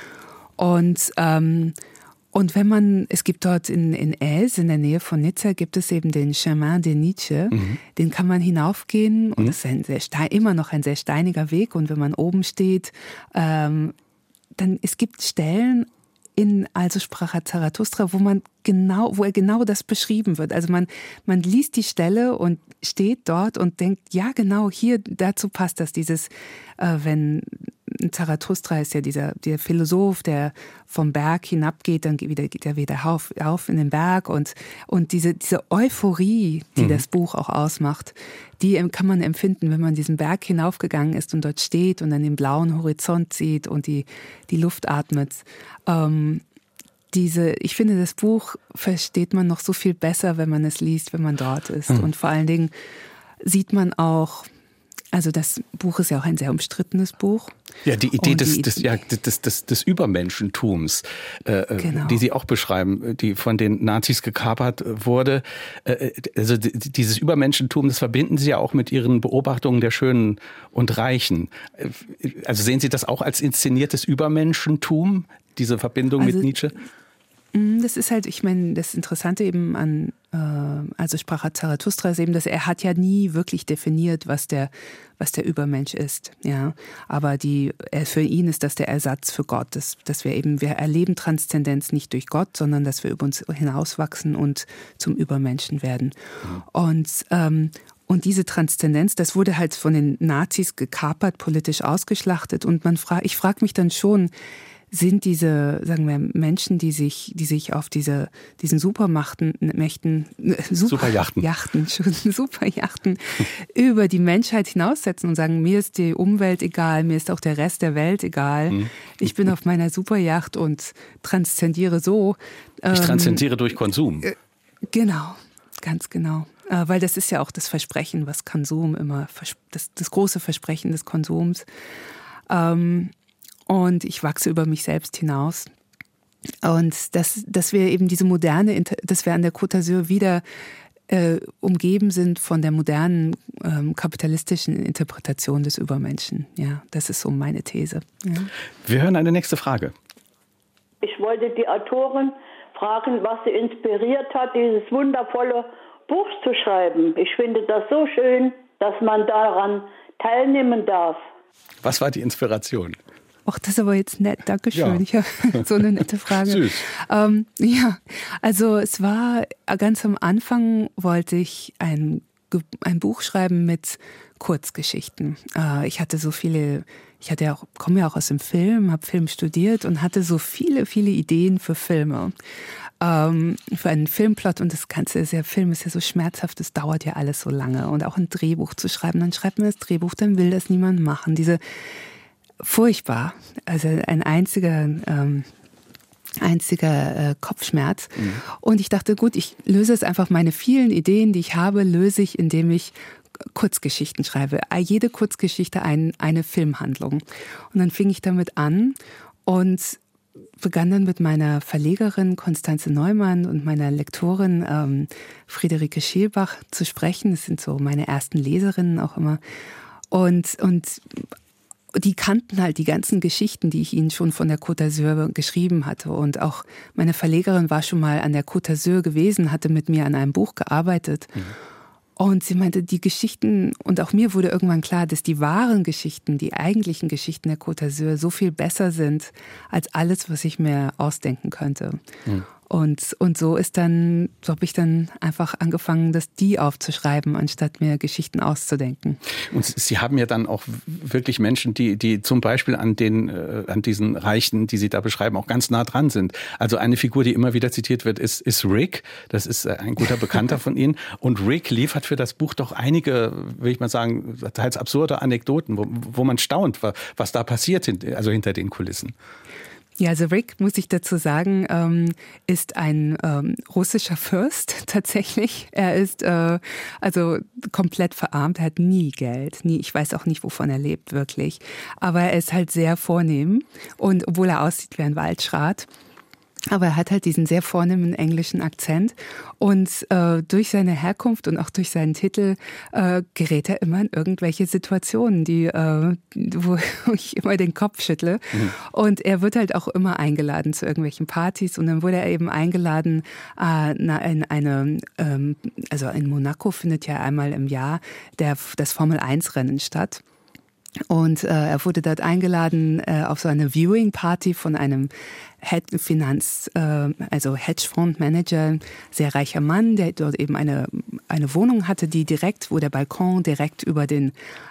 Und es gibt dort in Aise, in der Nähe von Nizza, gibt es eben den Chemin de Nietzsche. Den kann man hinaufgehen und es ist immer noch ein sehr steiniger Weg. Und wenn man oben steht, es gibt Stellen in Also sprach Zarathustra, wo er genau das beschrieben wird. Also man liest die Stelle und steht dort und denkt, ja genau, hier, dazu passt das, wenn Zarathustra ist ja der Philosoph, der vom Berg hinabgeht, dann geht er wieder auf in den Berg und diese Euphorie, die das Buch auch ausmacht, die kann man empfinden, wenn man diesen Berg hinaufgegangen ist und dort steht und dann den blauen Horizont sieht und die Luft atmet. Ich finde, das Buch versteht man noch so viel besser, wenn man es liest, wenn man dort ist. Und vor allen Dingen sieht man auch, also das Buch ist ja auch ein sehr umstrittenes Buch. Ja, die Idee des Übermenschentums, genau, die Sie auch beschreiben, die von den Nazis gekapert wurde. Also dieses Übermenschentum, das verbinden Sie ja auch mit Ihren Beobachtungen der Schönen und Reichen. Also sehen Sie das auch als inszeniertes Übermenschentum, diese Verbindung mit Nietzsche? Das ist halt, ich meine, das Interessante eben an Also sprach Zarathustra ist eben, dass er hat ja nie wirklich definiert, was der Übermensch ist. Ja, aber für ihn ist das der Ersatz für Gott, dass wir erleben Transzendenz nicht durch Gott, sondern dass wir über uns hinauswachsen und zum Übermenschen werden. Und diese Transzendenz, das wurde halt von den Nazis gekapert, politisch ausgeschlachtet. Und ich frage mich dann schon, sind diese, sagen wir, Menschen, die sich auf diesen Superjachten über die Menschheit hinaussetzen und sagen, mir ist die Umwelt egal, mir ist auch der Rest der Welt egal. Ich bin auf meiner Superjacht und transzendiere so. Ich transzendiere durch Konsum. Genau, ganz genau. Weil das ist ja auch das Versprechen, was Konsum immer, das große Versprechen des Konsums. Und ich wachse über mich selbst hinaus. Und dass wir eben diese dass wir an der Côte d'Azur wieder umgeben sind von der modernen kapitalistischen Interpretation des Übermenschen. Ja, das ist so meine These. Ja. Wir hören eine nächste Frage. Ich wollte die Autorin fragen, was sie inspiriert hat, dieses wundervolle Buch zu schreiben. Ich finde das so schön, dass man daran teilnehmen darf. Was war die Inspiration? Ach, das ist aber jetzt nett, Dankeschön. Ja. Ich habe so eine nette Frage. Süß. Ja, also es war ganz am Anfang, wollte ich ein Buch schreiben mit Kurzgeschichten. Ich komme ja auch aus dem Film, habe Film studiert und hatte so viele Ideen für Filme. Für einen Filmplot, und Film ist ja so schmerzhaft, das dauert ja alles so lange. Und auch ein Drehbuch zu schreiben, dann schreibt man das Drehbuch, dann will das niemand machen. Furchtbar. Also ein einziger Kopfschmerz. Mhm. Und ich dachte, gut, ich löse es einfach, meine vielen Ideen, die ich habe, löse ich, indem ich Kurzgeschichten schreibe. Jede Kurzgeschichte eine Filmhandlung. Und dann fing ich damit an und begann dann mit meiner Verlegerin Konstanze Neumann und meiner Lektorin Friederike Schielbach zu sprechen. Das sind so meine ersten Leserinnen auch immer. Und die kannten halt die ganzen Geschichten, die ich ihnen schon von der Côte d'Azur geschrieben hatte. Und auch meine Verlegerin war schon mal an der Côte d'Azur gewesen, hatte mit mir an einem Buch gearbeitet. Mhm. Und sie meinte, die Geschichten, und auch mir wurde irgendwann klar, dass die wahren Geschichten, die eigentlichen Geschichten der Côte d'Azur so viel besser sind als alles, was ich mir ausdenken könnte. Mhm. Und so habe ich dann einfach angefangen, die aufzuschreiben, anstatt mir Geschichten auszudenken. Und Sie haben ja dann auch wirklich Menschen, die zum Beispiel an diesen Reichen, die Sie da beschreiben, auch ganz nah dran sind. Also eine Figur, die immer wieder zitiert wird, ist Rick. Das ist ein guter Bekannter von Ihnen. Und Rick liefert für das Buch doch einige, will ich mal sagen, teils absurde Anekdoten, wo man staunt, was da passiert, also hinter den Kulissen. Ja, also Rick, muss ich dazu sagen, ist ein russischer Fürst tatsächlich. Er ist also komplett verarmt, er hat nie Geld, ich weiß auch nicht, wovon er lebt wirklich. Aber er ist halt sehr vornehm, und obwohl er aussieht wie ein Waldschrat. Aber er hat halt diesen sehr vornehmen englischen Akzent, und durch seine Herkunft und auch durch seinen Titel gerät er immer in irgendwelche Situationen, wo ich immer den Kopf schüttle. Mhm. Und er wird halt auch immer eingeladen zu irgendwelchen Partys, und dann wurde er eben eingeladen also in Monaco findet ja einmal im Jahr das Formel-1-Rennen statt. Und er wurde dort eingeladen auf so eine Viewing-Party von einem Hedgefondsmanager, sehr reicher Mann, der dort eben eine Wohnung hatte, wo der Balkon direkt über die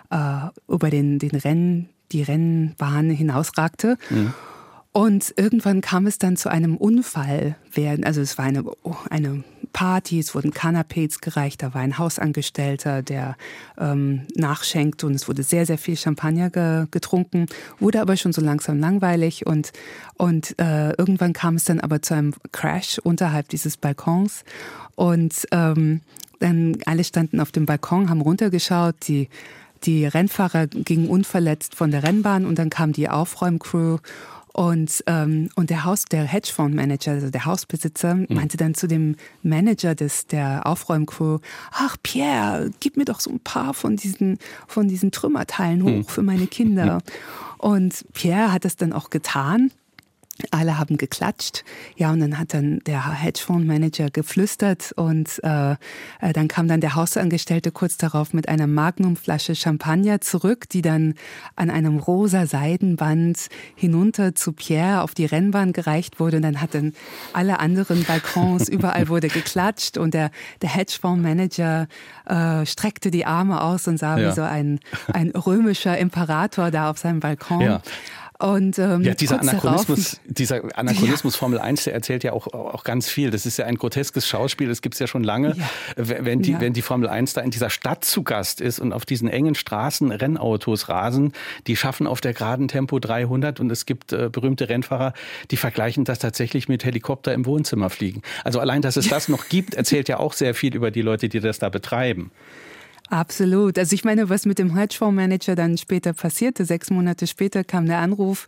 Rennbahn hinausragte. Mhm. Und irgendwann kam es dann zu einem Unfall. Also es war eine Party, es wurden Canapés gereicht, da war ein Hausangestellter, der nachschenkte und es wurde sehr, sehr viel Champagner getrunken, wurde aber schon so langsam langweilig und irgendwann kam es dann aber zu einem Crash unterhalb dieses Balkons und dann alle standen auf dem Balkon, haben runtergeschaut, die Rennfahrer gingen unverletzt von der Rennbahn und dann kam die Aufräumcrew. Und der Hedgefondsmanager, also der Hausbesitzer, meinte dann zu dem Manager der Aufräumcrew: Ach Pierre, gib mir doch so ein paar von diesen Trümmerteilen hoch für meine Kinder. Und Pierre hat das dann auch getan. Alle haben geklatscht. Ja, und dann hat dann der Hedgefondsmanager geflüstert und dann kam dann der Hausangestellte kurz darauf mit einer Magnumflasche Champagner zurück, die dann an einem rosa Seidenband hinunter zu Pierre auf die Rennbahn gereicht wurde. Und dann hat dann alle anderen Balkons, überall wurde geklatscht und der Hedgefondsmanager streckte die Arme aus und sah wie so ein römischer Imperator da auf seinem Balkon. Ja. Und, dieser Anachronismus Formel 1, der erzählt ja auch ganz viel. Das ist ja ein groteskes Schauspiel, das gibt es ja schon lange. Ja. Wenn die Formel 1 da in dieser Stadt zu Gast ist und auf diesen engen Straßen Rennautos rasen, die schaffen auf der geraden Tempo 300 und es gibt berühmte Rennfahrer, die vergleichen das tatsächlich mit Helikopter im Wohnzimmer fliegen. Also allein, dass es das noch gibt, erzählt ja auch sehr viel über die Leute, die das da betreiben. Absolut. Also ich meine, was mit dem Hedgefondsmanager dann später passierte, 6 Monate später kam der Anruf,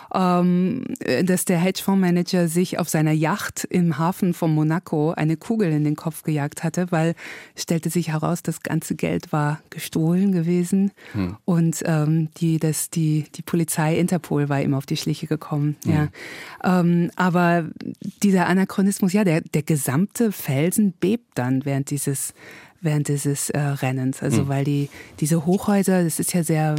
dass der Hedgefondsmanager sich auf seiner Yacht im Hafen von Monaco eine Kugel in den Kopf gejagt hatte, weil es stellte sich heraus, das ganze Geld war gestohlen gewesen und die Polizei, Interpol war ihm auf die Schliche gekommen. Ja. Aber dieser Anachronismus, ja, der gesamte Felsen bebt dann während dieses Rennens. Also weil diese Hochhäuser, das ist ja sehr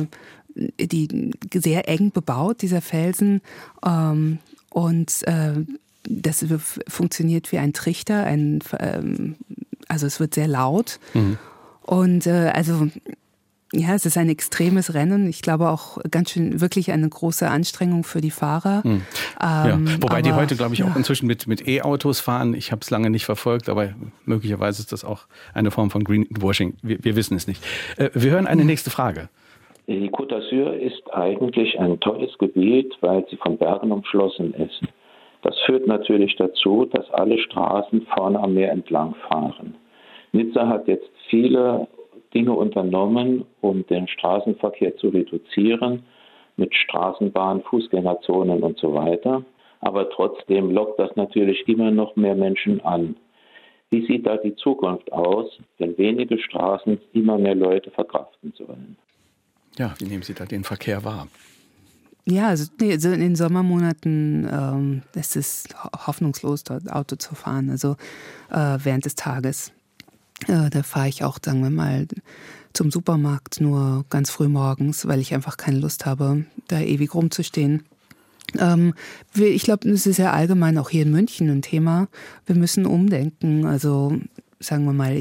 eng bebaut, dieser Felsen. Und das funktioniert wie ein Trichter. Also es wird sehr laut. Und ja, es ist ein extremes Rennen. Ich glaube auch ganz schön wirklich eine große Anstrengung für die Fahrer. Wobei die heute, glaube ich, auch inzwischen mit E-Autos fahren. Ich habe es lange nicht verfolgt, aber möglicherweise ist das auch eine Form von Greenwashing. Wir wissen es nicht. Wir hören eine nächste Frage. Die Côte d'Azur ist eigentlich ein tolles Gebiet, weil sie von Bergen umschlossen ist. Das führt natürlich dazu, dass alle Straßen vorne am Meer entlang fahren. Nizza hat jetzt viele Dinge unternommen, um den Straßenverkehr zu reduzieren, mit Straßenbahn, Fußgängerzonen und so weiter. Aber trotzdem lockt das natürlich immer noch mehr Menschen an. Wie sieht da die Zukunft aus, wenn wenige Straßen immer mehr Leute verkraften sollen? Ja, wie nehmen Sie da den Verkehr wahr? Ja, also in den Sommermonaten ist es hoffnungslos, dort Auto zu fahren, also während des Tages. Da fahre ich auch, sagen wir mal, zum Supermarkt nur ganz früh morgens, weil ich einfach keine Lust habe, da ewig rumzustehen. Ich glaube, das ist ja allgemein auch hier in München ein Thema. Wir müssen umdenken. Also sagen wir mal,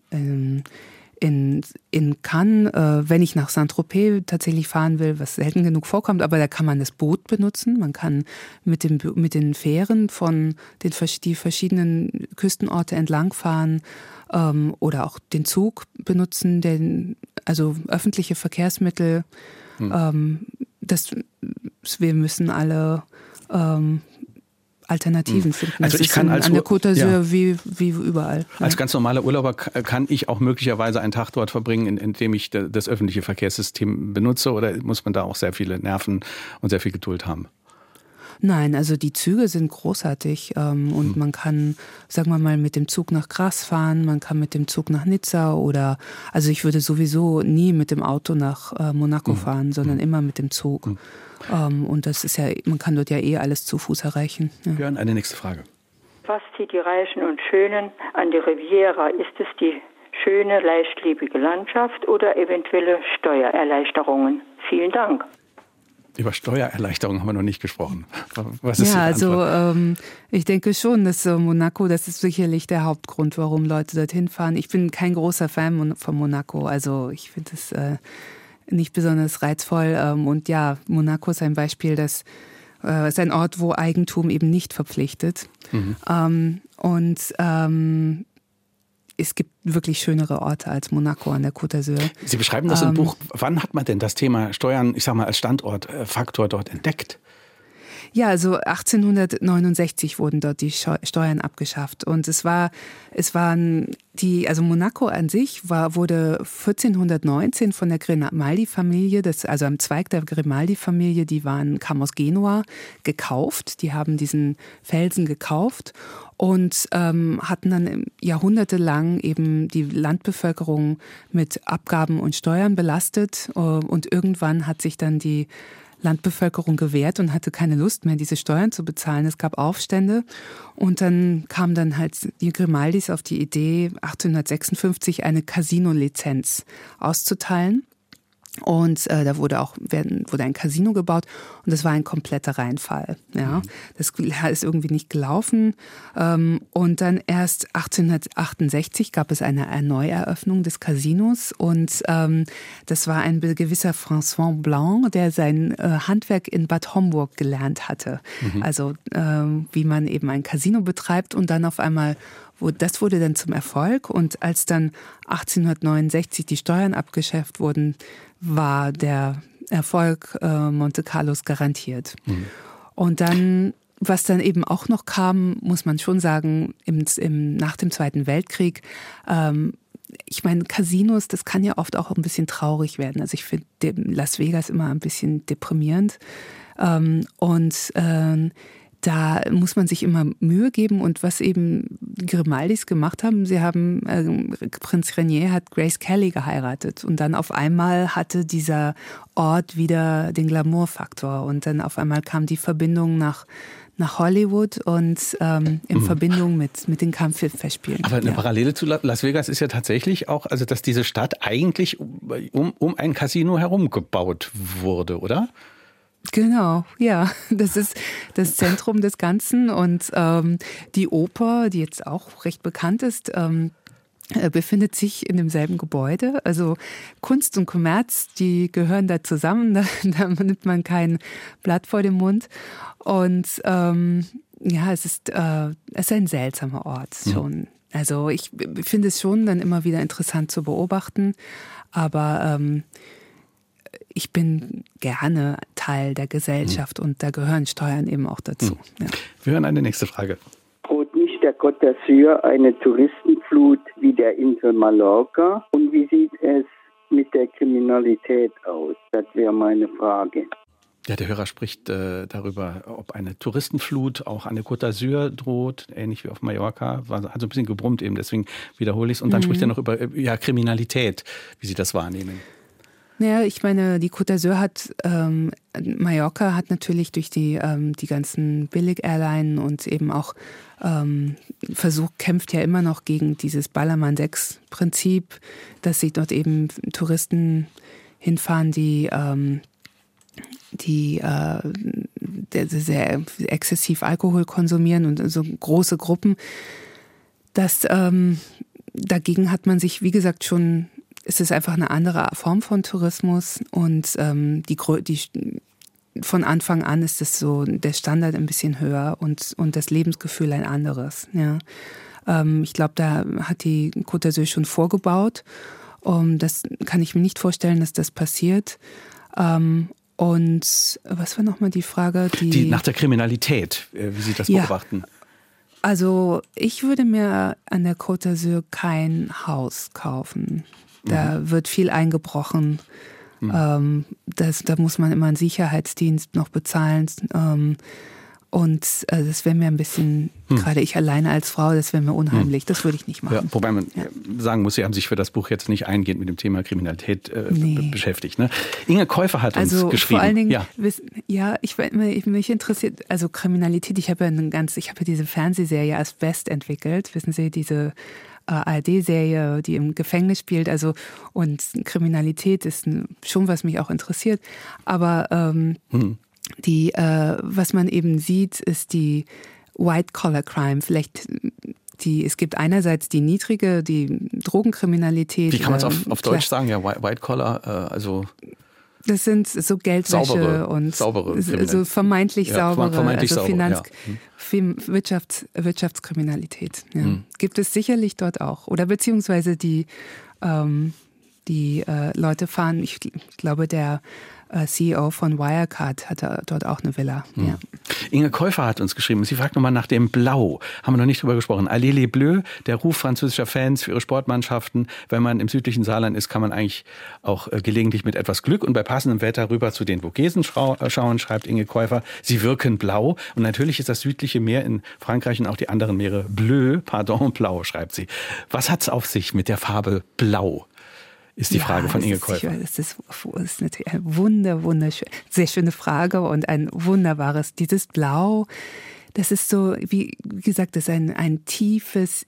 in Cannes, wenn ich nach Saint-Tropez tatsächlich fahren will, was selten genug vorkommt, aber da kann man das Boot benutzen. Man kann mit den Fähren von die verschiedenen Küstenorte entlangfahren oder auch den Zug benutzen, also öffentliche Verkehrsmittel. Wir müssen alle Alternativen finden. Also ich kann an der Côte d'Azur wie überall. Als ganz normaler Urlauber kann ich auch möglicherweise einen Tag dort verbringen, indem ich das öffentliche Verkehrssystem benutze, oder muss man da auch sehr viele Nerven und sehr viel Geduld haben? Nein, also die Züge sind großartig und man kann, sagen wir mal, mit dem Zug nach Grasse fahren, man kann mit dem Zug nach Nizza also ich würde sowieso nie mit dem Auto nach Monaco fahren, sondern immer mit dem Zug. Und das ist ja, man kann dort ja alles zu Fuß erreichen. Ja. Wir hören eine nächste Frage. Was zieht die Reichen und Schönen an die Riviera? Ist es die schöne, leichtlebige Landschaft oder eventuelle Steuererleichterungen. Vielen Dank. Über Steuererleichterungen haben wir noch nicht gesprochen. Was ist Ihre Antwort? Also ich denke schon, dass Monaco, das ist sicherlich der Hauptgrund, warum Leute dorthin fahren. Ich bin kein großer Fan von Monaco, also ich finde es nicht besonders reizvoll. Und ja, Monaco ist ein Beispiel, das ist ein Ort, wo Eigentum eben nicht verpflichtet. Es gibt wirklich schönere Orte als Monaco an der Côte d'Azur. Sie beschreiben das im Buch. Wann hat man denn das Thema Steuern, ich sag mal, als Standortfaktor dort entdeckt? Ja, also 1869 wurden dort die Steuern abgeschafft. Und also Monaco an sich wurde 1419 von der Grimaldi-Familie, also einem Zweig der Grimaldi-Familie, kam aus Genua, gekauft. Die haben diesen Felsen gekauft und hatten dann jahrhundertelang eben die Landbevölkerung mit Abgaben und Steuern belastet. Und irgendwann hat sich dann die Landbevölkerung gewehrt und hatte keine Lust mehr, diese Steuern zu bezahlen. Es gab Aufstände und dann kamen dann halt die Grimaldis auf die Idee, 1856 eine Casino-Lizenz auszuteilen. Und da wurde ein Casino gebaut und das war ein kompletter Reinfall. Ja. Das ist irgendwie nicht gelaufen. Und dann erst 1868 gab es eine Erneueröffnung des Casinos und das war ein gewisser François Blanc, der sein Handwerk in Bad Homburg gelernt hatte. Also wie man eben ein Casino betreibt und dann auf einmal das wurde dann zum Erfolg und als dann 1869 die Steuern abgeschafft wurden, war der Erfolg Monte Carlos garantiert. Und dann, was dann eben auch noch kam, muss man schon sagen, nach dem Zweiten Weltkrieg, ich meine, Casinos, das kann ja oft auch ein bisschen traurig werden. Also ich finde Las Vegas immer ein bisschen deprimierend. Da muss man sich immer Mühe geben und was eben Grimaldis gemacht haben, Prinz Rainier hat Grace Kelly geheiratet und dann auf einmal hatte dieser Ort wieder den Glamour-Faktor und dann auf einmal kam die Verbindung nach Hollywood und in Verbindung mit den Kampffestspielen. Aber eine Parallele zu Las Vegas ist ja tatsächlich auch, also dass diese Stadt eigentlich um ein Casino herum gebaut wurde, oder? Genau, ja, das ist das Zentrum des Ganzen und die Oper, die jetzt auch recht bekannt ist, befindet sich in demselben Gebäude. Also Kunst und Kommerz, die gehören da zusammen, da nimmt man kein Blatt vor den Mund und es ist ein seltsamer Ort schon. Also ich finde es schon dann immer wieder interessant zu beobachten, aber ich bin gerne Teil der Gesellschaft und da gehören Steuern eben auch dazu. Ja. Wir hören eine nächste Frage. Droht nicht der Côte d'Azur eine Touristenflut wie der Insel Mallorca? Und wie sieht es mit der Kriminalität aus? Das wäre meine Frage. Ja, der Hörer spricht darüber, ob eine Touristenflut auch an der Côte d'Azur droht, ähnlich wie auf Mallorca. Hat so ein bisschen gebrummt eben, deswegen wiederhole ich es. Und dann spricht er noch über Kriminalität, wie Sie das wahrnehmen. Naja, ich meine, die Côte d'Azur Mallorca hat natürlich durch die ganzen Billig-Airline und eben auch kämpft ja immer noch gegen dieses Ballermann-6-Prinzip, dass sie dort eben Touristen hinfahren, die sehr exzessiv Alkohol konsumieren und so große Gruppen. Dagegen hat man sich, wie gesagt, es ist einfach eine andere Form von Tourismus und von Anfang an ist es so der Standard ein bisschen höher und das Lebensgefühl ein anderes. Ja. Ich glaube, da hat die Côte d'Azur schon vorgebaut. Das kann ich mir nicht vorstellen, dass das passiert. Und was war nochmal die Frage? Die nach der Kriminalität, wie Sie das beobachten. Also ich würde mir an der Côte d'Azur kein Haus kaufen. Da wird viel eingebrochen. Da muss man immer einen Sicherheitsdienst noch bezahlen. Und das wäre mir ein bisschen, gerade ich alleine als Frau, das wäre mir unheimlich. Das würde ich nicht machen. Ja, wobei man sagen muss, Sie haben sich für das Buch jetzt nicht eingehend mit dem Thema Kriminalität beschäftigt. Ne? Inge Käufer hat uns geschrieben. Vor allen Dingen, mich interessiert, also Kriminalität, ich habe ja diese Fernsehserie Asbest entwickelt, wissen Sie, diese ARD-Serie, die im Gefängnis spielt. Also, und Kriminalität ist schon, was mich auch interessiert. Aber was man eben sieht, ist die White-Collar-Crime. Vielleicht es gibt einerseits die niedrige, die Drogenkriminalität. Wie kann man es auf Deutsch sagen? Ja, White-Collar, also... Das sind so Geldwäsche und so vermeintlich saubere, vermeintlich also sauber, Wirtschaftskriminalität. Ja. Gibt es sicherlich dort auch. Oder beziehungsweise die Leute fahren, ich glaube, der CEO von Wirecard hatte dort auch eine Villa. Ja. Inge Käufer hat uns geschrieben, sie fragt nochmal nach dem Blau. Haben wir noch nicht drüber gesprochen. Allez les Bleus, der Ruf französischer Fans für ihre Sportmannschaften. Wenn man im südlichen Saarland ist, kann man eigentlich auch gelegentlich mit etwas Glück und bei passendem Wetter rüber zu den Vogesen schauen, schreibt Inge Käufer. Sie wirken blau. Und natürlich ist das südliche Meer in Frankreich und auch die anderen Meere blau, schreibt sie. Was hat's auf sich mit der Farbe Blau? Ist die Frage von Inge Käufer. Das ist natürlich eine wunderschöne, sehr schöne Frage und ein wunderbares, dieses Blau, das ist so, wie gesagt, das ist ein tiefes,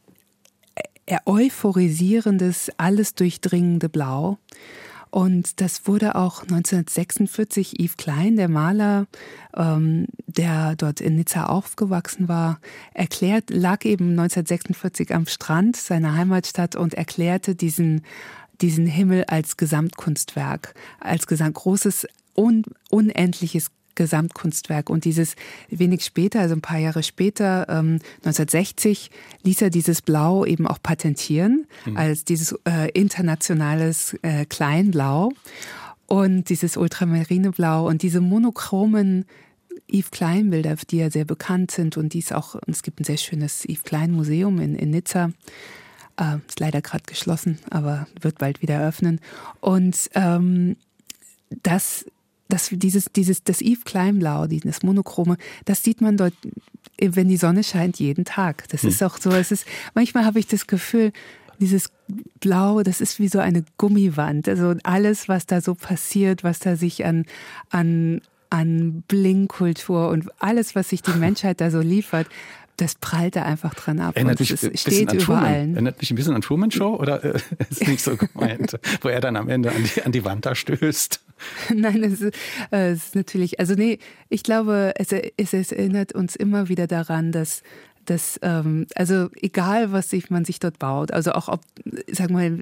euphorisierendes, alles durchdringende Blau. Und das wurde auch 1946 Yves Klein, der Maler, der dort in Nizza aufgewachsen war, lag eben 1946 am Strand seiner Heimatstadt und erklärte diesen Himmel als Gesamtkunstwerk, als großes, unendliches Gesamtkunstwerk. Und dieses wenig später, also ein paar Jahre später, 1960, ließ er dieses Blau eben auch patentieren, als dieses internationales Kleinblau und dieses Ultramarineblau und diese monochromen Yves Klein-Bilder, die ja sehr bekannt sind und es gibt ein sehr schönes Yves Klein-Museum in Nizza. Ist leider gerade geschlossen, aber wird bald wieder eröffnen. Und das Yves Klein-Blau, das Monochrome, das sieht man dort, wenn die Sonne scheint, jeden Tag. Das ist auch so, manchmal habe ich das Gefühl, dieses Blau, das ist wie so eine Gummiwand. Also alles, was da so passiert, was da sich an Blinkkultur und alles, was sich die Menschheit da so liefert, das prallt da einfach dran ab. Erinnert mich steht überall. Erinnert mich ein bisschen an Truman Show oder ist nicht so gemeint, wo er dann am Ende an die Wand da stößt? Nein, es ist natürlich, also nee, ich glaube, es erinnert uns immer wieder daran, dass also egal, was man sich dort baut, also auch ob, sag mal,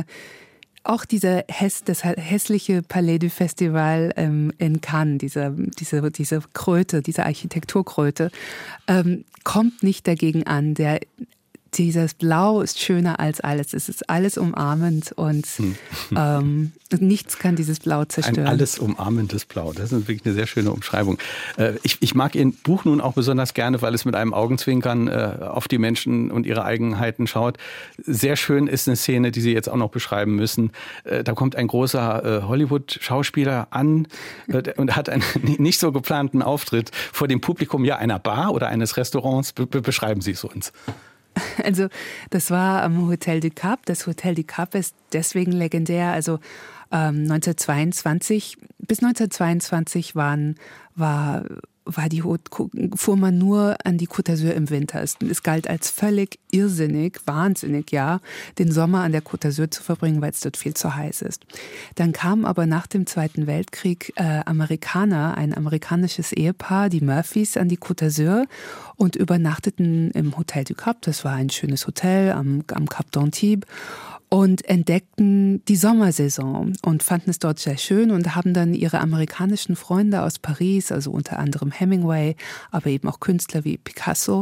das hässliche Palais du Festival in Cannes, diese Kröte, diese Architekturkröte, kommt nicht dagegen an. Dieses Blau ist schöner als alles. Es ist alles umarmend und nichts kann dieses Blau zerstören. Ein alles umarmendes Blau. Das ist wirklich eine sehr schöne Umschreibung. Ich mag Ihr Buch nun auch besonders gerne, weil es mit einem Augenzwinkern auf die Menschen und ihre Eigenheiten schaut. Sehr schön ist eine Szene, die Sie jetzt auch noch beschreiben müssen. Da kommt ein großer Hollywood-Schauspieler an und hat einen nicht so geplanten Auftritt vor dem Publikum einer Bar oder eines Restaurants. Beschreiben Sie es uns. Also das war am Hotel du Cap. Das Hotel du Cap ist deswegen legendär. Also 1922 fuhr man nur an die Côte d'Azur im Winter. Es galt als völlig irrsinnig, wahnsinnig, den Sommer an der Côte d'Azur zu verbringen, weil es dort viel zu heiß ist. Dann kam aber nach dem Zweiten Weltkrieg ein amerikanisches Ehepaar, die Murphys, an die Côte d'Azur und übernachteten im Hotel du Cap. Das war ein schönes Hotel am Cap d'Antibes. Und entdeckten die Sommersaison und fanden es dort sehr schön und haben dann ihre amerikanischen Freunde aus Paris, also unter anderem Hemingway, aber eben auch Künstler wie Picasso,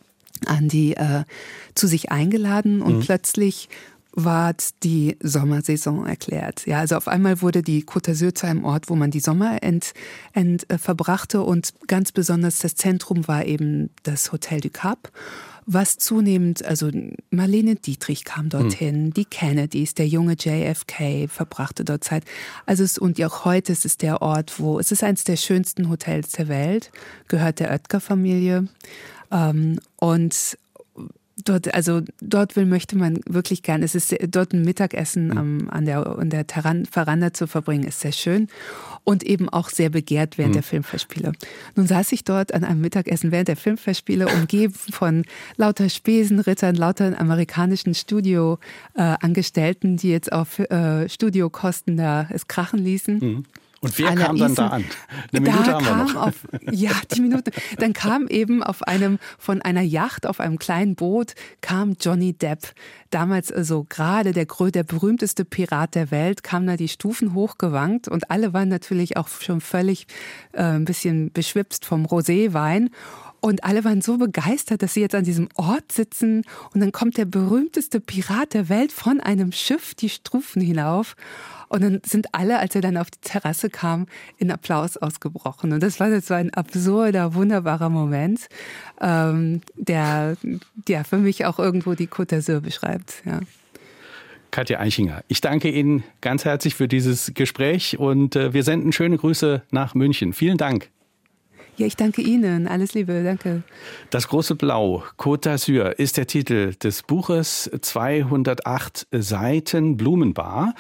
zu sich eingeladen und plötzlich ward die Sommersaison erklärt. Ja, also auf einmal wurde die Côte d'Azur zu einem Ort, wo man die Sommer verbrachte und ganz besonders das Zentrum war eben das Hotel du Cap. Was zunehmend, also Marlene Dietrich kam dorthin, die Kennedys, der junge JFK verbrachte dort Zeit. Und auch heute ist es der Ort, es ist eines der schönsten Hotels der Welt, gehört der Oetker-Familie. Und Dort möchte man wirklich gern. Es ist dort ein Mittagessen an der Veranda zu verbringen, ist sehr schön und eben auch sehr begehrt während der Filmfestspiele. Nun saß ich dort an einem Mittagessen während der Filmfestspiele, umgeben von lauter Spesenrittern, lauter amerikanischen Studioangestellten, die jetzt auf Studiokosten da es krachen ließen. Und wer kam dann da an? Eine Minute haben wir noch. Die Minute. Dann kam eben von einer Yacht auf einem kleinen Boot, kam Johnny Depp. Damals gerade der berühmteste Pirat der Welt, kam da die Stufen hochgewankt und alle waren natürlich auch schon völlig ein bisschen beschwipst vom Roséwein. Und alle waren so begeistert, dass sie jetzt an diesem Ort sitzen. Und dann kommt der berühmteste Pirat der Welt von einem Schiff die Stufen hinauf. Und dann sind alle, als er dann auf die Terrasse kam, in Applaus ausgebrochen. Und das war jetzt so ein absurder, wunderbarer Moment, der für mich auch irgendwo die Côte d'Azur beschreibt. Ja. Katja Eichinger, ich danke Ihnen ganz herzlich für dieses Gespräch und wir senden schöne Grüße nach München. Vielen Dank. Ja, ich danke Ihnen. Alles Liebe, danke. Das große Blau, Côte d'Azur, ist der Titel des Buches. 208 Seiten Blumenbar.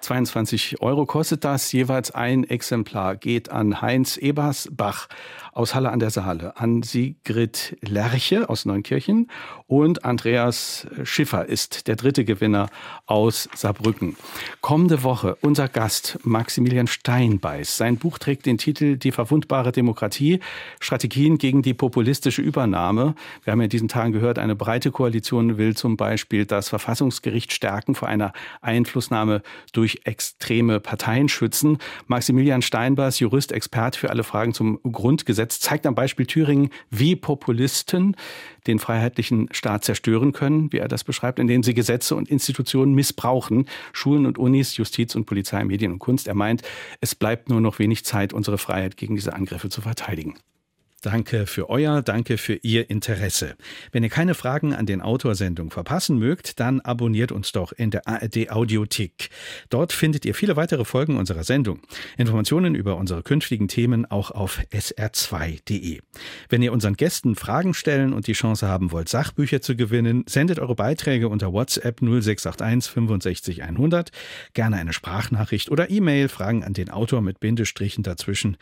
22 € kostet das. Jeweils ein Exemplar geht an Heinz Ebersbach aus Halle an der Saale, an Sigrid Lerche aus Neunkirchen und Andreas Schiffer ist der dritte Gewinner aus Saarbrücken. Kommende Woche unser Gast Maximilian Steinbeiß. Sein Buch trägt den Titel Die verwundbare Demokratie, Strategien gegen die populistische Übernahme. Wir haben ja in diesen Tagen gehört, eine breite Koalition will zum Beispiel das Verfassungsgericht stärken, vor einer Einflussnahme durch extreme Parteien schützen. Maximilian Steinbeiß, Jurist, Experte für alle Fragen zum Grundgesetz, zeigt am Beispiel Thüringen, wie Populisten den freiheitlichen Staat zerstören können, wie er das beschreibt, indem sie Gesetze und Institutionen missbrauchen, Schulen und Unis, Justiz und Polizei, Medien und Kunst. Er meint, es bleibt nur noch wenig Zeit, unsere Freiheit gegen diese Angriffe zu verteidigen. Danke für Ihr Interesse. Wenn ihr keine Fragen an den Autorsendung verpassen mögt, dann abonniert uns doch in der ARD Audiothek. Dort findet ihr viele weitere Folgen unserer Sendung. Informationen über unsere künftigen Themen auch auf sr2.de. Wenn ihr unseren Gästen Fragen stellen und die Chance haben wollt, Sachbücher zu gewinnen, sendet eure Beiträge unter WhatsApp 0681 65 100, gerne eine Sprachnachricht oder E-Mail, Fragen an den Autor mit Bindestrichen dazwischen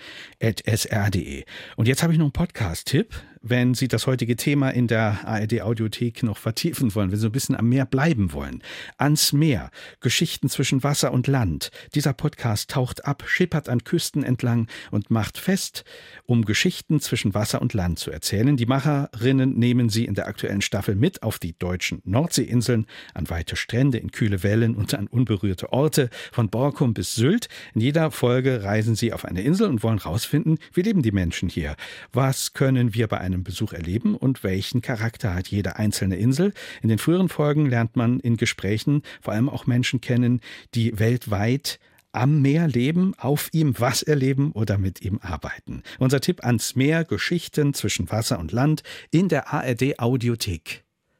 @sr.de. Und jetzt habe ich noch Podcast-Tipp, wenn Sie das heutige Thema in der ARD-Audiothek noch vertiefen wollen, wenn Sie ein bisschen am Meer bleiben wollen. Ans Meer, Geschichten zwischen Wasser und Land. Dieser Podcast taucht ab, schippert an Küsten entlang und macht fest, um Geschichten zwischen Wasser und Land zu erzählen. Die Macherinnen nehmen Sie in der aktuellen Staffel mit auf die deutschen Nordseeinseln, an weite Strände, in kühle Wellen und an unberührte Orte, von Borkum bis Sylt. In jeder Folge reisen Sie auf eine Insel und wollen rausfinden, wie leben die Menschen hier? Was können wir bei einem Besuch erleben und welchen Charakter hat jede einzelne Insel? In den früheren Folgen lernt man in Gesprächen vor allem auch Menschen kennen, die weltweit am Meer leben, auf ihm was erleben oder mit ihm arbeiten. Unser Tipp ans Meer, Geschichten zwischen Wasser und Land in der ARD Audiothek.